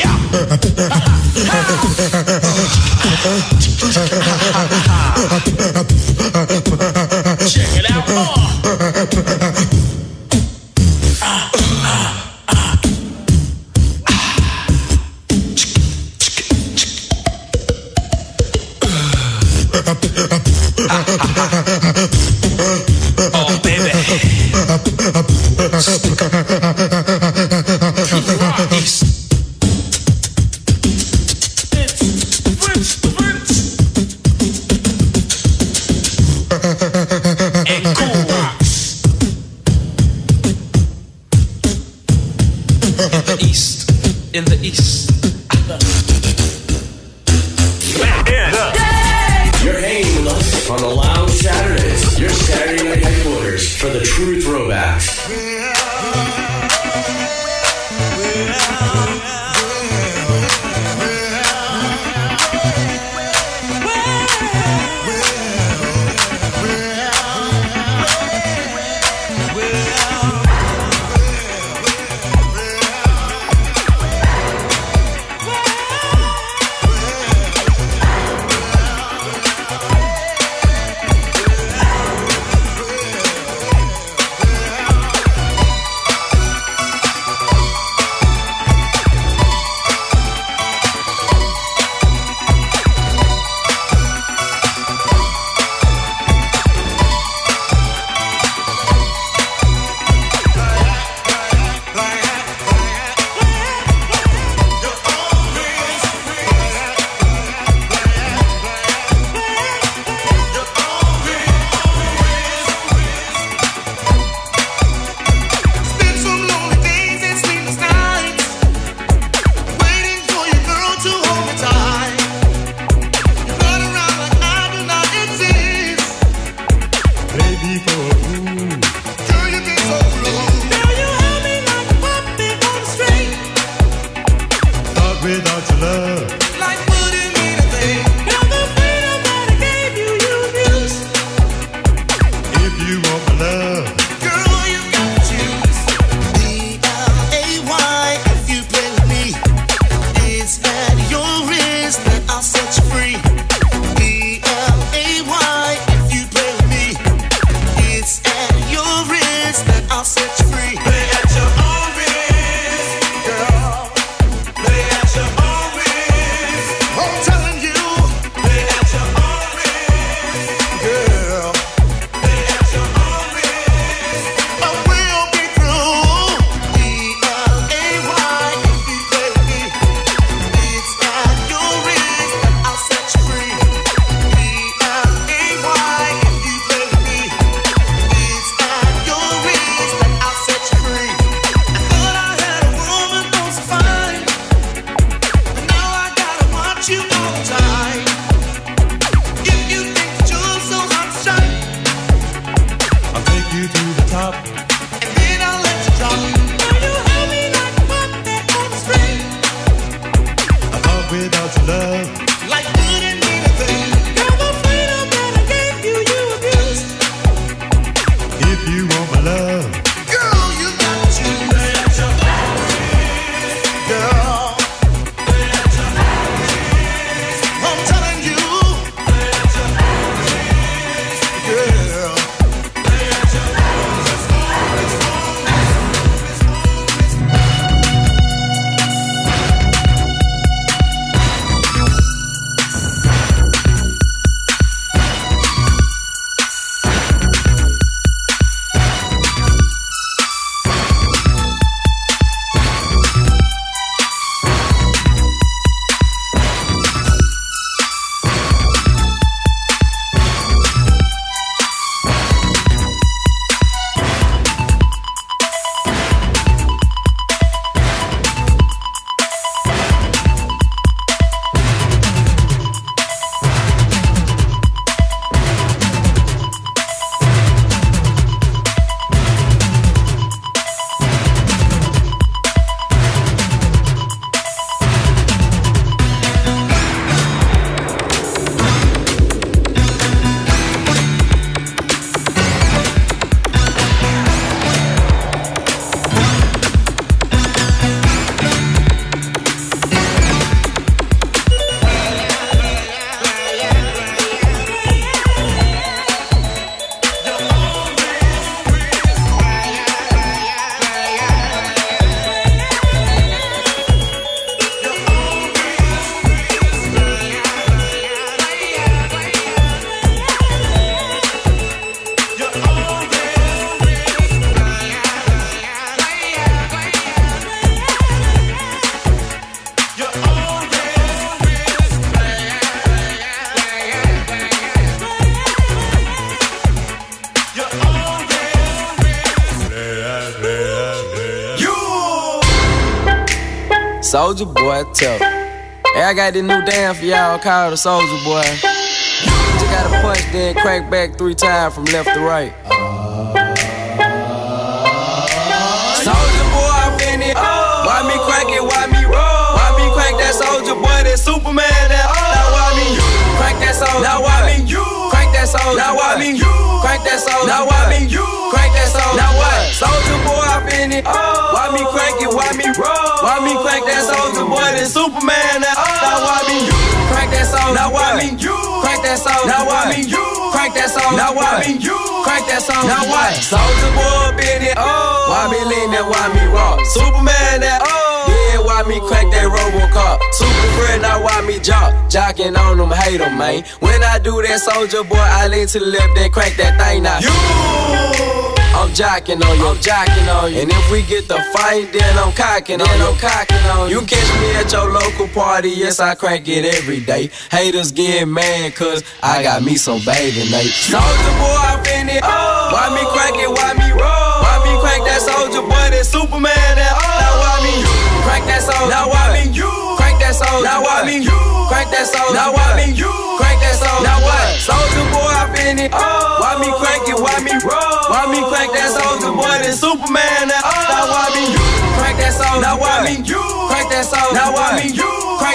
[SPEAKER 18] Check it out more. Ah, ah, ah. Oh, baby. East. In the east.
[SPEAKER 12] You're hanging with us on the Lounge Saturdays, your Saturday night headquarters for the true throwbacks.
[SPEAKER 9] without your love. Life wouldn't mean a thing. Now the freedom that I gave you, you abused. If you want my love, girl, you got to choose. B L A Y, if you play with me, it's at your risk that I'll set you free. B L A Y, if you play with me, it's at your risk that I'll set you free. Play at your own risk, girl. Play at your own risk. I'm telling you, play at your own risk, girl. Play at your own risk. I will be through. B L A Y, if you play with me, it's at your risk that I'll set you free. B L A Y, if you play with me, it's at your risk that I'll set you free. I thought I had a woman so fine, but now I gotta watch you all the time. If you think that you're so hot to shine, I'll take you to the top, and then I'll let you drop. Now you hold me like a puppet on the string. A love without your love, like wouldn't mean a thing. Girl, the freedom that I gave you, you abused. If you want my love, girl, you got to choose. Play at your own risk, girl. Play at your own risk. I'm telling you, play at your own risk, girl. Play at your own risk.
[SPEAKER 19] Soulja Boy, tell. Hey, I got this new dance for y'all called the Soulja Boy. Just gotta punch, then crank back three times from left to right. Soulja Boy, I'm in it. Why me crank it? Why me roll? Why me crank that Soulja Boy? That Superman, that oh. Now why me you crank that Soulja? Now why me you crank that Soulja? Now why me you crank that Soulja? Now why me you crank that Soulja? Now what? Soulja Boy, I'm in it. Why me crank it? Why me roll? Why me crank that Soulja Boy? That Superman, that oh. Now why me you crank that Soulja? Now why me you crank that Soulja? Now why me you crank that Soulja? Now why me you crank that Soulja? Now what? Soulja Boy, been it. Oh. Why me lean that? Why me rock? Superman, that oh. Yeah, why me crank that Robocop? Super friend, now why me jock? Jocking on them, hate them, man. When I do that Soulja Boy, I lean to the left, then crank that thing now. You. I'm jocking on you, I'm jocking on you. And if we get the fight, then I'm cocking on you. I'm cocking on you. You catch me at your local party, yes, I crank it every day. Haters get mad, cause I got me some bathing Nate. Soulja Boy, I'm in it. Oh. Why me crank it, why me roll? Why me crank that Soulja Boy, that Superman, that oh. Now why me you crank that Soulja? Now why me you crank that Soulja? Now why me you crank that Soulja? Now why me you crank that Soulja? Now what? Soulja Boy, I'm in it. Oh. Why me crank it, why me roll? Why me crank that Soulja Boy, that Superman, that oh. Now why me you crank that Soulja? Now why me you crank that Soulja? Now why me you crank that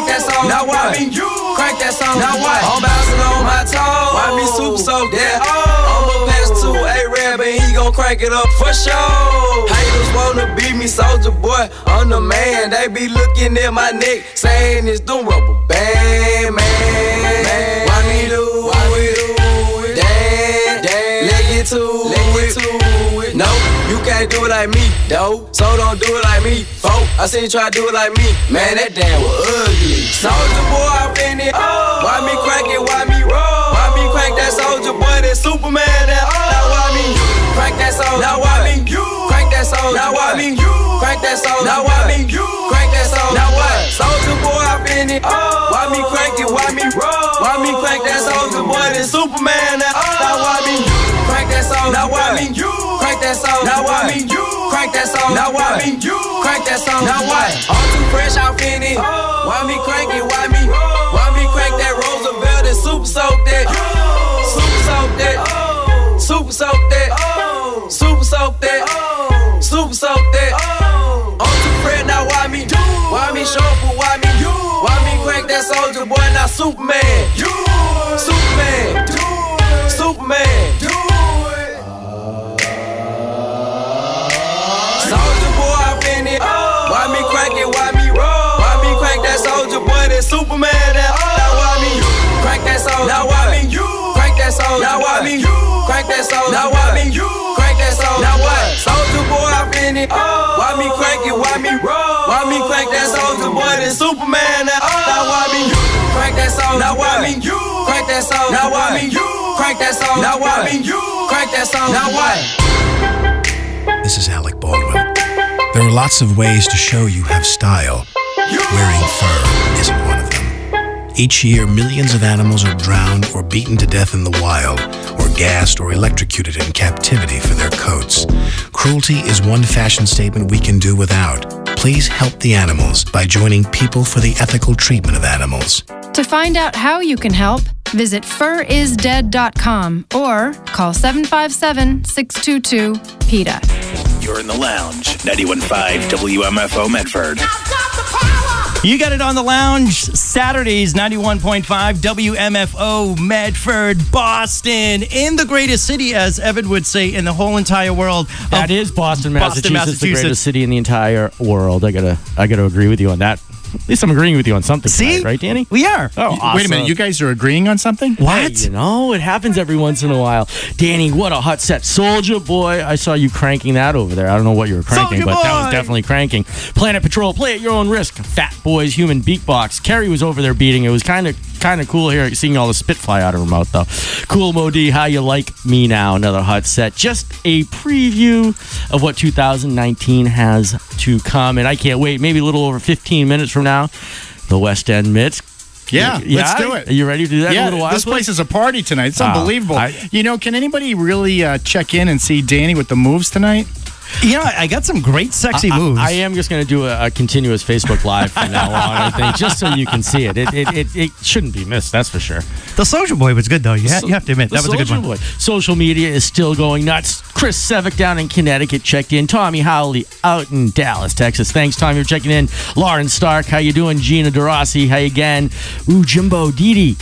[SPEAKER 19] song? Now why me? You crank that song. Now why? I'm bouncing on my toes. Why me super soak that? I'ma pass to A-Rab and he gon' crank it up for sure. Haters wanna beat me, soldier boy. I'm the man. They be looking at my neck, saying it's the rubber band, man. Why me do? Why we do it? Damn, damn. Let get to it. it. No, you can't do it like me, though. So don't do it like me, folk. I seen you try to do it like me. Man, that damn was ugly. Soldier boy, I'm in it. Oh. Why me crank it? Why me roll? Why me crank that soldier boy? That Superman. That oh. Now why me crank that soldier? Now why me crank that soldier? Now why me crank that soldier? Now why me crank that soldier? Now what? Soldier boy, I'm in it. Oh. Why me crank it? Why me roll? Why me crank that soldier boy? That Superman. That oh. Now why me crank that soldier? Now why me crank that soldier? Now why me crank that soldier? Now why me crank that soldier? Now what? I'm too fresh, I'm in it. Why me crank it? Why me? Why me crank that Roosevelt and super soak that? Super soak that. Super soak that. Super soak that. Super soak that. I'm too fresh now. Why me? Why me shuffle? Why me? Why me crank that soldier boy? Now Superman. Superman. Superman. Soldier boy, I'm in it. Why me crank it? Why me roll? Why me crank that soldier boy? That Superman. That now why me crank that soldier? Now why me crank that soldier? Now why me crank that soldier? Now why me crank that soldier? Now what? Soldier boy, I'm in it. Why me crank it? Why me roll? Why me crank that soldier boy? That Superman. That now why me crank that soldier? Now why me crank that soldier? Now why me crank that soldier? Now why me crank that soldier? Now what?
[SPEAKER 20] This is Alec Baldwin. There are lots of ways to show you have style. Wearing fur isn't one of them. Each year, millions of animals are drowned or beaten to death in the wild, or gassed or electrocuted in captivity for their coats. Cruelty is one fashion statement we can do without. Please help the animals by joining People for the Ethical Treatment of Animals.
[SPEAKER 21] To find out how you can help, visit fur is dead dot com or call seven five seven, six two two, PETA.
[SPEAKER 3] You're in the lounge. ninety-one point five W M F O Medford.
[SPEAKER 5] You got it on the lounge Saturdays, ninety-one point five W M F O Medford, Boston, in the greatest city, as Evan would say, in the whole entire world.
[SPEAKER 4] That is Boston, Massachusetts,
[SPEAKER 5] Boston, Massachusetts,
[SPEAKER 4] the greatest city in the entire world. I gotta, I gotta agree with you on that. At least I'm agreeing with you on something.
[SPEAKER 5] See?
[SPEAKER 4] Tonight, right, Danny?
[SPEAKER 5] We are.
[SPEAKER 4] Oh, awesome.
[SPEAKER 22] Wait a minute. You guys are agreeing on something?
[SPEAKER 4] What? Hey, you know, it happens every once in a while. Danny, what a hot set. Soldier Boy. I saw you cranking that over there. I don't know what you were cranking, Soulja but Boy. That was definitely cranking. Planet Patrol, play at your own risk. Fat Boys, Human Beatbox. Kerry was over there beating. It was kind of kind of cool here, seeing all the spit fly out of her mouth, though. Cool Mo D, How You Like Me Now. Another hot set. Just a preview of what two thousand nineteen has to come. And I can't wait. Maybe a little over fifteen minutes from now. The West End Mitts.
[SPEAKER 22] Yeah, yeah, let's do it.
[SPEAKER 4] Are you ready to do that?
[SPEAKER 22] Yeah,
[SPEAKER 4] in a little while,
[SPEAKER 22] this place is a party tonight. It's
[SPEAKER 4] Oh,
[SPEAKER 22] unbelievable.
[SPEAKER 4] I-
[SPEAKER 22] you know, can anybody really uh, check in and see Danny with the moves tonight?
[SPEAKER 5] You know, I got some great sexy
[SPEAKER 4] I,
[SPEAKER 5] moves.
[SPEAKER 4] I, I am just going to do a, a continuous Facebook Live from now on, I think, just so you can see it. It, it, it. it shouldn't be missed, that's for sure.
[SPEAKER 5] The Soldier Boy was good, though. You, ha-
[SPEAKER 4] So-
[SPEAKER 5] you have to admit,
[SPEAKER 4] the
[SPEAKER 5] that was a good
[SPEAKER 4] Soulja
[SPEAKER 5] one.
[SPEAKER 4] Boy. Social media is still going nuts. Chris Sevick down in Connecticut checked in. Tommy Howley out in Dallas, Texas. Thanks, Tom. You're checking in. Lauren Stark, how you doing? Gina DeRossi, how you again? Ooh, Jimbo Didi.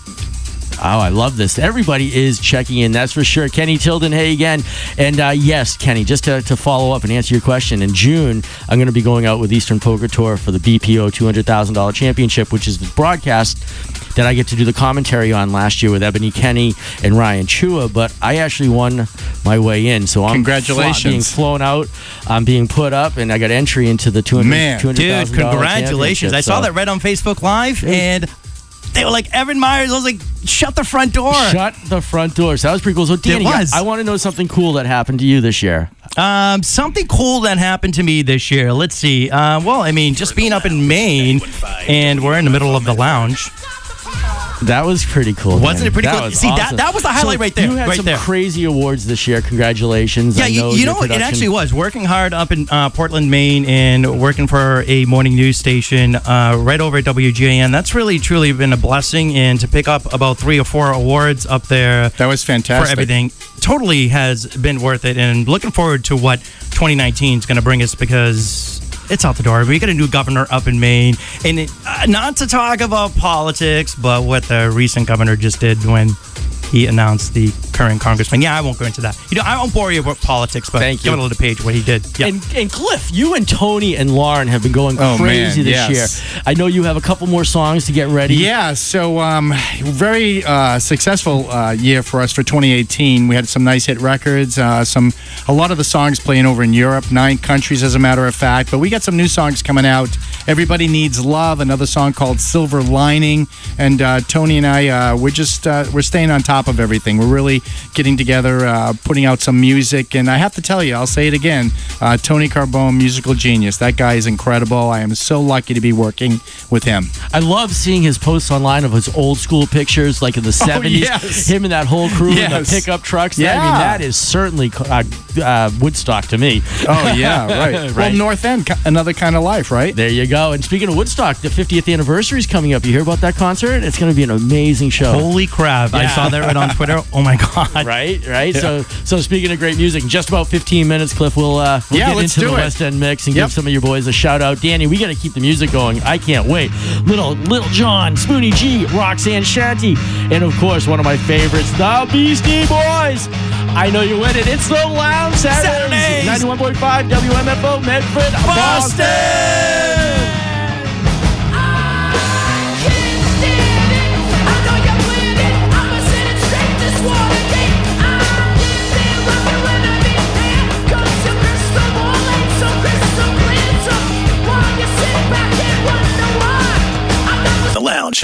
[SPEAKER 4] Oh, I love this. Everybody is checking in, that's for sure. Kenny Tilden, hey again. And uh, yes, Kenny, just to, to follow up and answer your question, in June, I'm going to be going out with Eastern Poker Tour for the B P O two hundred thousand dollars Championship, which is the broadcast that I get to do the commentary on last year with Ebony Kenny and Ryan Chua, but I actually won my way in. So I'm
[SPEAKER 22] Congratulations.
[SPEAKER 4] fly, being flown out, I'm being put up, and I got entry into the two hundred
[SPEAKER 22] Man.
[SPEAKER 4] two hundred thousand
[SPEAKER 5] Dude,
[SPEAKER 4] dollars
[SPEAKER 5] congratulations. I saw
[SPEAKER 4] so.
[SPEAKER 5] that right on Facebook Live, and they were like, Evan Myers. I was like, shut the front door.
[SPEAKER 4] Shut the front door. So that was pretty cool. So, Danny,
[SPEAKER 5] was.
[SPEAKER 4] I, I want to know something cool that happened to you this year.
[SPEAKER 5] Um, something cool that happened to me this year. Let's see. Uh, well, I mean, just being up in Maine, and we're in the middle of the lounge.
[SPEAKER 4] That was pretty cool.
[SPEAKER 5] Wasn't
[SPEAKER 4] Danny.
[SPEAKER 5] it pretty
[SPEAKER 4] that
[SPEAKER 5] cool?
[SPEAKER 4] Was
[SPEAKER 5] See, that-
[SPEAKER 4] awesome.
[SPEAKER 5] that was the highlight
[SPEAKER 4] So
[SPEAKER 5] right there,
[SPEAKER 4] You had
[SPEAKER 5] right
[SPEAKER 4] some
[SPEAKER 5] there.
[SPEAKER 4] crazy awards this year. Congratulations.
[SPEAKER 5] Yeah,
[SPEAKER 4] I
[SPEAKER 5] you,
[SPEAKER 4] know
[SPEAKER 5] you
[SPEAKER 4] your
[SPEAKER 5] know, it
[SPEAKER 4] production-
[SPEAKER 5] actually was working hard up in uh, Portland, Maine, and working for a morning news station uh, right over at W G A N. That's really, truly been a blessing, and to pick up about three or four awards up there.
[SPEAKER 22] That was fantastic.
[SPEAKER 5] For everything. Totally has been worth it, and looking forward to what twenty nineteen is going to bring us, because it's out the door. We got a new governor up in Maine, and it, uh, not to talk about politics, but what the recent governor just did when he announced the current congressman. Yeah, I won't go into that. You know, I won't bore you about politics, but
[SPEAKER 4] Thank you.
[SPEAKER 5] give it a little page what he did. Yeah.
[SPEAKER 4] And, and Cliff, you and Tony and Lauren have been going
[SPEAKER 22] Oh,
[SPEAKER 4] crazy
[SPEAKER 22] man,
[SPEAKER 4] this
[SPEAKER 22] yes.
[SPEAKER 4] year. I know you have a couple more songs to get ready.
[SPEAKER 22] Yeah, so um, very uh, successful uh, year for us for twenty eighteen. We had some nice hit records, uh, some a lot of the songs playing over in Europe, nine countries as a matter of fact. But we got some new songs coming out. Everybody Needs Love, another song called Silver Lining, and uh, Tony and I, uh, we're just uh, we're staying on top of everything. We're really getting together, uh, putting out some music, and I have to tell you, I'll say it again, uh, Tony Carbone, musical genius. That guy is incredible. I am so lucky to be working with him.
[SPEAKER 4] I love seeing his posts online of his old school pictures, like in the seventies.
[SPEAKER 22] yes.
[SPEAKER 4] Him and that whole crew in the
[SPEAKER 22] Yes.
[SPEAKER 4] pickup trucks.
[SPEAKER 22] Yeah.
[SPEAKER 4] I mean, that is certainly uh, uh, Woodstock to me.
[SPEAKER 22] Oh, yeah, right. Well, North End, ki- another kind of life, right?
[SPEAKER 4] There you go. And speaking of Woodstock, the fiftieth anniversary is coming up. You hear about that concert? It's going to be an amazing show.
[SPEAKER 5] Holy crap. I
[SPEAKER 4] Yeah.
[SPEAKER 5] saw that right on Twitter. Oh, my God.
[SPEAKER 4] Right, right.
[SPEAKER 5] Yeah.
[SPEAKER 4] So, so speaking of great music, in just about fifteen minutes, Cliff, we'll, uh, we'll
[SPEAKER 22] Yeah,
[SPEAKER 4] get
[SPEAKER 22] let's
[SPEAKER 4] into
[SPEAKER 22] do
[SPEAKER 4] the
[SPEAKER 22] it.
[SPEAKER 4] West End mix and
[SPEAKER 22] Yep.
[SPEAKER 4] give some of your boys a shout out. Danny, we got to keep the music going. I can't wait. Little Little John, Spoonie G, Roxanne Shanty, and of course, one of my favorites, the Beastie Boys. I know you're with it. It's the Lounge Saturdays.
[SPEAKER 5] Saturdays.
[SPEAKER 4] ninety-one point five W M F O, Medford, Boston.
[SPEAKER 3] The Lounge.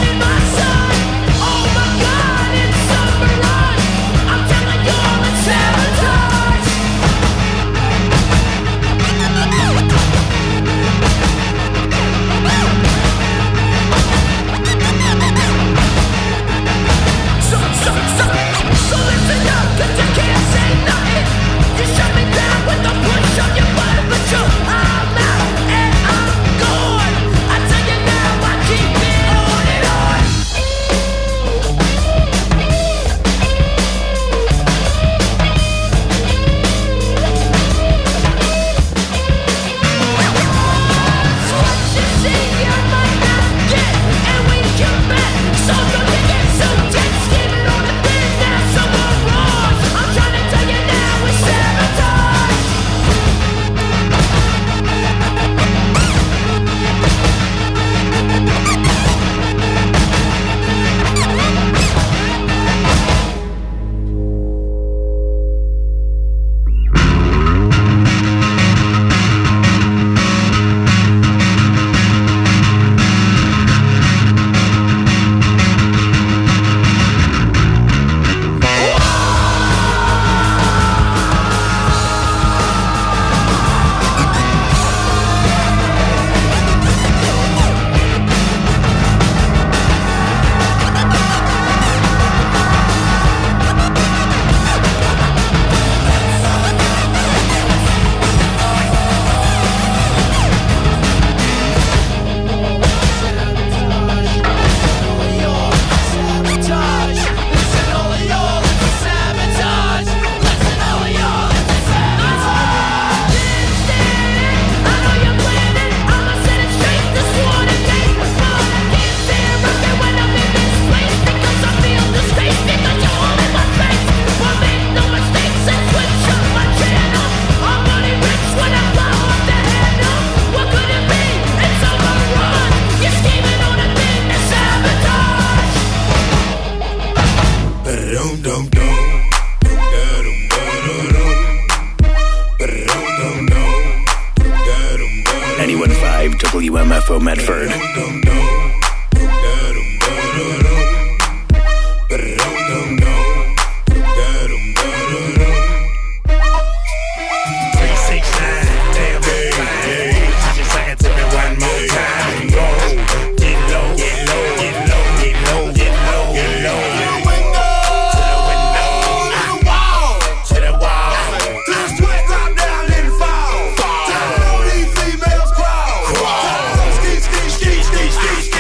[SPEAKER 3] ninety-one point five W M F O Medford.
[SPEAKER 9] Ski, ski, ski, ski, ski.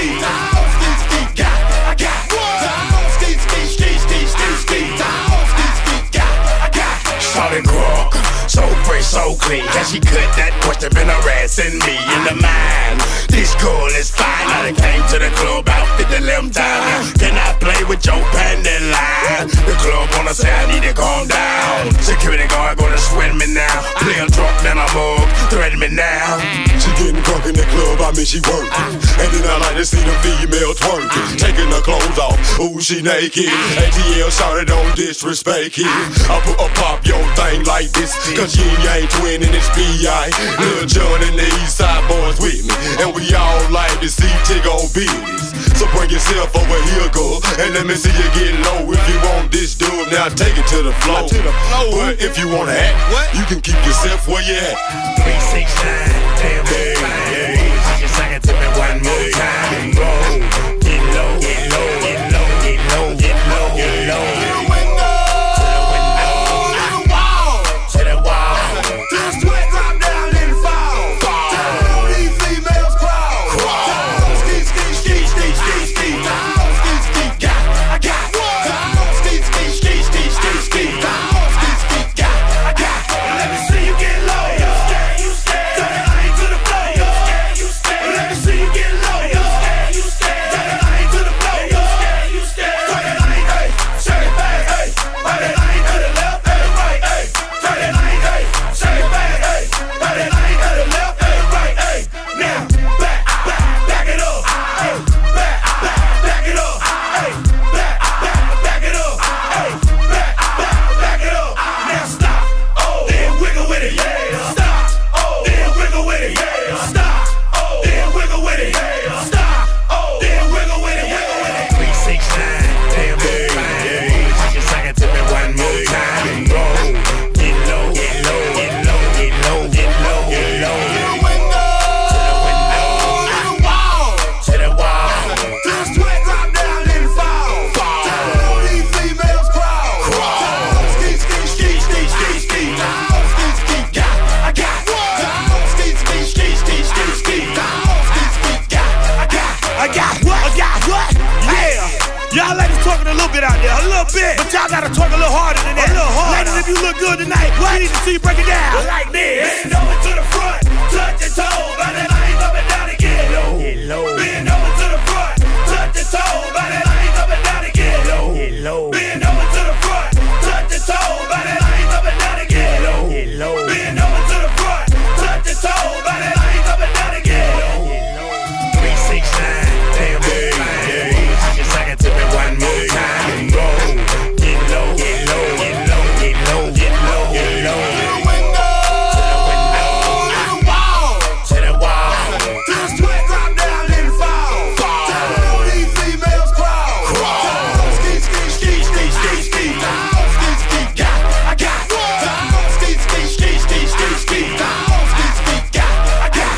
[SPEAKER 1] exactly. Has she cut that question been harassing me in the mind? This girl is fine. I done came to the club out at the limb time. Can I play with your panty line? The club wanna say I need to calm down. Security guard gonna sweat me now. Play a drunk, man, I'm mug, threaten me now.
[SPEAKER 14] She getting drunk in the club, I mean she working. And then I like to see the female twerking. Taking her clothes off, ooh she naked. A T L shawty don't disrespect it. I put a pop your thing like this, cause yin yang twin and it's B I. Lil John and the East Side boys with me, and we all like to see Tig on business. So bring yourself over here, girl, and let me see you get low. If you want this dude, now take it to the floor. To the floor. But if you wanna act, what? You can keep yourself where you at.
[SPEAKER 1] Three, six, nine, damn, hey, hey. Just sing it to me one more time. Roll, get low, get low, get low, get low, get low, get low. To the window, to the window, to the wall, to the wall. Till the sweat drop down and fall. Fall. All these females crawl. Crawl. Ski, ski, ski, ski, ski, ski. Ski, ski, got, I got. Ski, ski, ski, ski, ski, ski. Ski, ski, got, I got. Let me see you get low. You scared, you scared. Turn the light to the floor. You scared, you scared. Let me see you get low. You scared, you scared. Turn the light to the floor. You scared, you scared. Turn the light, hey, shake it back, hey. Turn the light to the left and right, hey. Turn the light, hey, shake it back, hey. Turn the light to the left and right, hey. Now back, back, back it up, hey. Back, back, back it up, hey. Back, back, back it up, hey. Back, back, back it up. Now stop, oh, then wiggle with it, yeah. Stop, oh, then wiggle with it, yeah. Stop, oh, then wiggle with it, yeah. Stop, oh, then wiggle with it, wiggle with it. Three, six, nine, damn, hey, hey. Just sing it to me one more time. Roll, get low, get low, get low, get low, get low, get low. To the window, to the window, to the wall, to the wall. Till the sweat drop down and fall. Fall. All these females crawl. Crawl. Ski, ski, ski, ski, ski, ski. Ski, ski, got, I got. Ski, ski, ski, ski, ski, ski. Ski, ski, got, I got.
[SPEAKER 16] I got what? I got what? Yeah. Y'all ladies talking a little bit out there, a little bit. But y'all gotta talk a little harder than that. A little harder. Ladies, if you look good tonight, what? We need to see you break it down. Like this.
[SPEAKER 1] Bend over to the front, touch your toe, by the lines up and down again. Low, get low. Bend over to the front, touch your toe, by the lines up and down again. Low, get low. Bend over to the front, touch your toe, by the lines up and down again. Low, get low. Bend over to the front, touch your toe, by the lines up and down again. Low, get low. Three, six, nine, damn, hey, hey. Just sing it to me one more time. Roll, get low, get low, get low, get low, get low, get low. To the window, to the window, to the wall, to the wall. Till the sweat drop down and fall. Fall. All these females crawl. Crawl. Ski, ski, ski, ski, ski, ski. Ski, ski, got, I got. Ski, ski, ski, ski, ski, ski. Ski, ski, got, I got.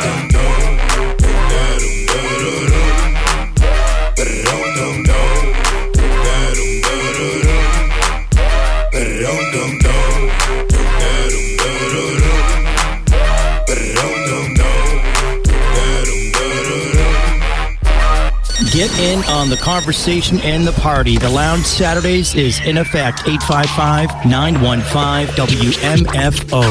[SPEAKER 5] Get in on the conversation and the party. The Lounge Saturdays is in effect. eight five five, nine one five, W M F O.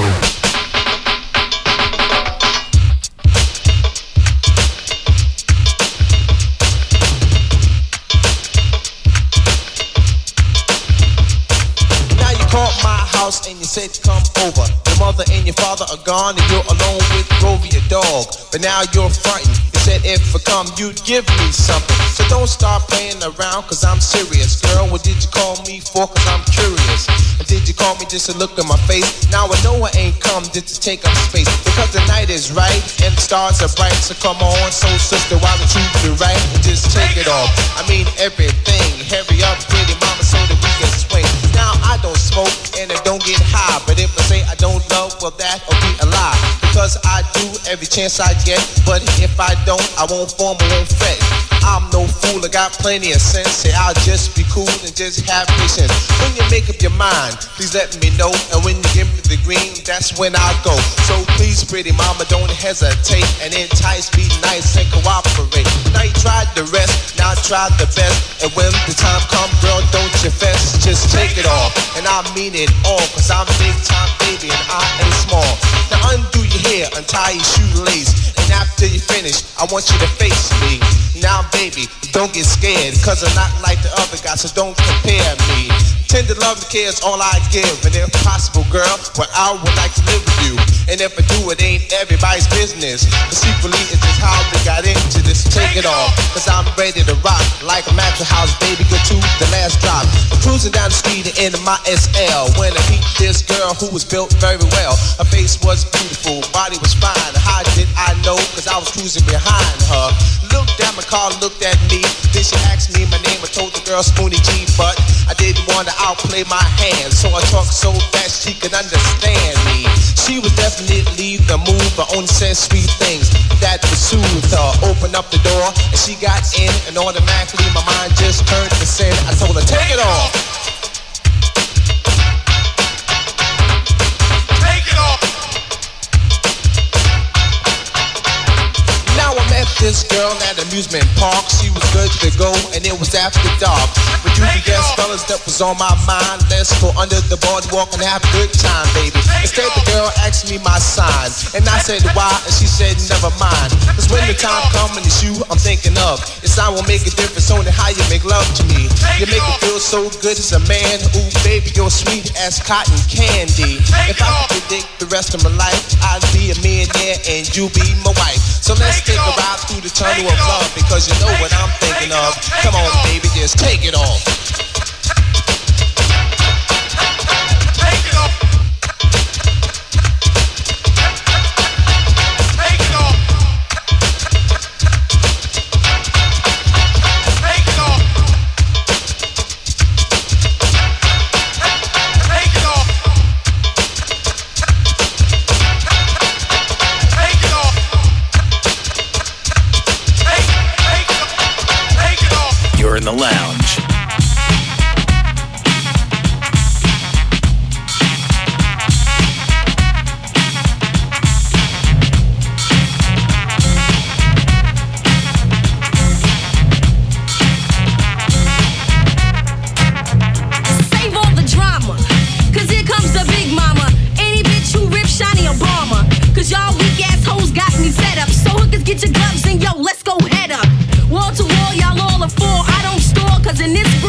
[SPEAKER 2] Now you called my house and you said come over. Your mother and your father are gone and you're alone with Grover, your dog. But now you're frightened. You said if I come, you'd give me something. So don't start playing around, cause I'm serious. Girl, what did you call me for? Cause I'm curious. And did you call me just to look at my face? Now I know I ain't come just to take up space. Because the night is right and the stars are bright. So come on, soul sister, why don't you be right and just take it off? I mean everything. Hurry up, pretty mama, so that we can swing. Now I don't smoke and I don't get high. But if I say I don't love, well that'll be a lie. Because I do every chance I get. But if I don't, I won't form, I won't fret. I'm no fool, I got plenty of sense. Say I'll just be cool and just have patience. When you make up your mind, please let me know. And when you give me the green, that's when I'll go. So please, pretty mama, don't hesitate and entice, be nice and cooperate. Now you tried the rest, now I tried the best. And when the time comes, girl, don't you fess, just take it off. And I mean it all, cause I'm big time baby and I ain't small. Now undo your hair, untie your shoelace, and after you finish, I want you to face me. Now baby, don't get scared, cause I'm not like the other guys, so don't compare me. Tender love and care is all I give, and if possible, girl, well, I would like to live with you. And if I do, it ain't everybody's business, cause secretly it's just how we got into this. Take it off, cause I'm ready to rock like a mattress house, baby, get to the last drop. I'm cruising down the street in my S L when I meet this girl who was built very well. Her face was beautiful, body was fine. How did I know? Cause I was cruising behind her. Looked at my car, looked at me, then she asked me my name. I told the girl Spoonie G, but I didn't want to outplay my hand, so I talked so fast she could understand me. She was definitely the move, but only said sweet things that would soothe her. Opened up the door and she got in, and automatically my mind just turned to sin. I told her, take it off. Take it off. Now I met this girl at amusement park. She was good to go, and it was after dark. But you can guess, fellas, that was on my mind. Let's go under the boardwalk and have a good time, baby. Instead, the girl asked me my sign, and I said why, and she said never mind. Cause when the time comes, it's you I'm thinking of. It's I will make a difference on how you make love to me. You make me feel so good as a man. Ooh, baby, you're sweet as cotton candy. If I could predict the rest of my life, I'd be a millionaire and you be my wife. So let's take a ride through the tunnel of love, because you know what I'm thinking of. Come on, baby, just take it off. Take it off. Take it off. Take it off. Take it off. Take it off.
[SPEAKER 3] You're in the lounge.
[SPEAKER 6] Save all the drama, cause here comes the big mama. Any bitch who rip shiny Obama. Cause y'all weak ass hoes got me fed up. So hookers, get your gloves and yo, let's go head up. Wall to wall, y'all all are four. I don't store, cause in this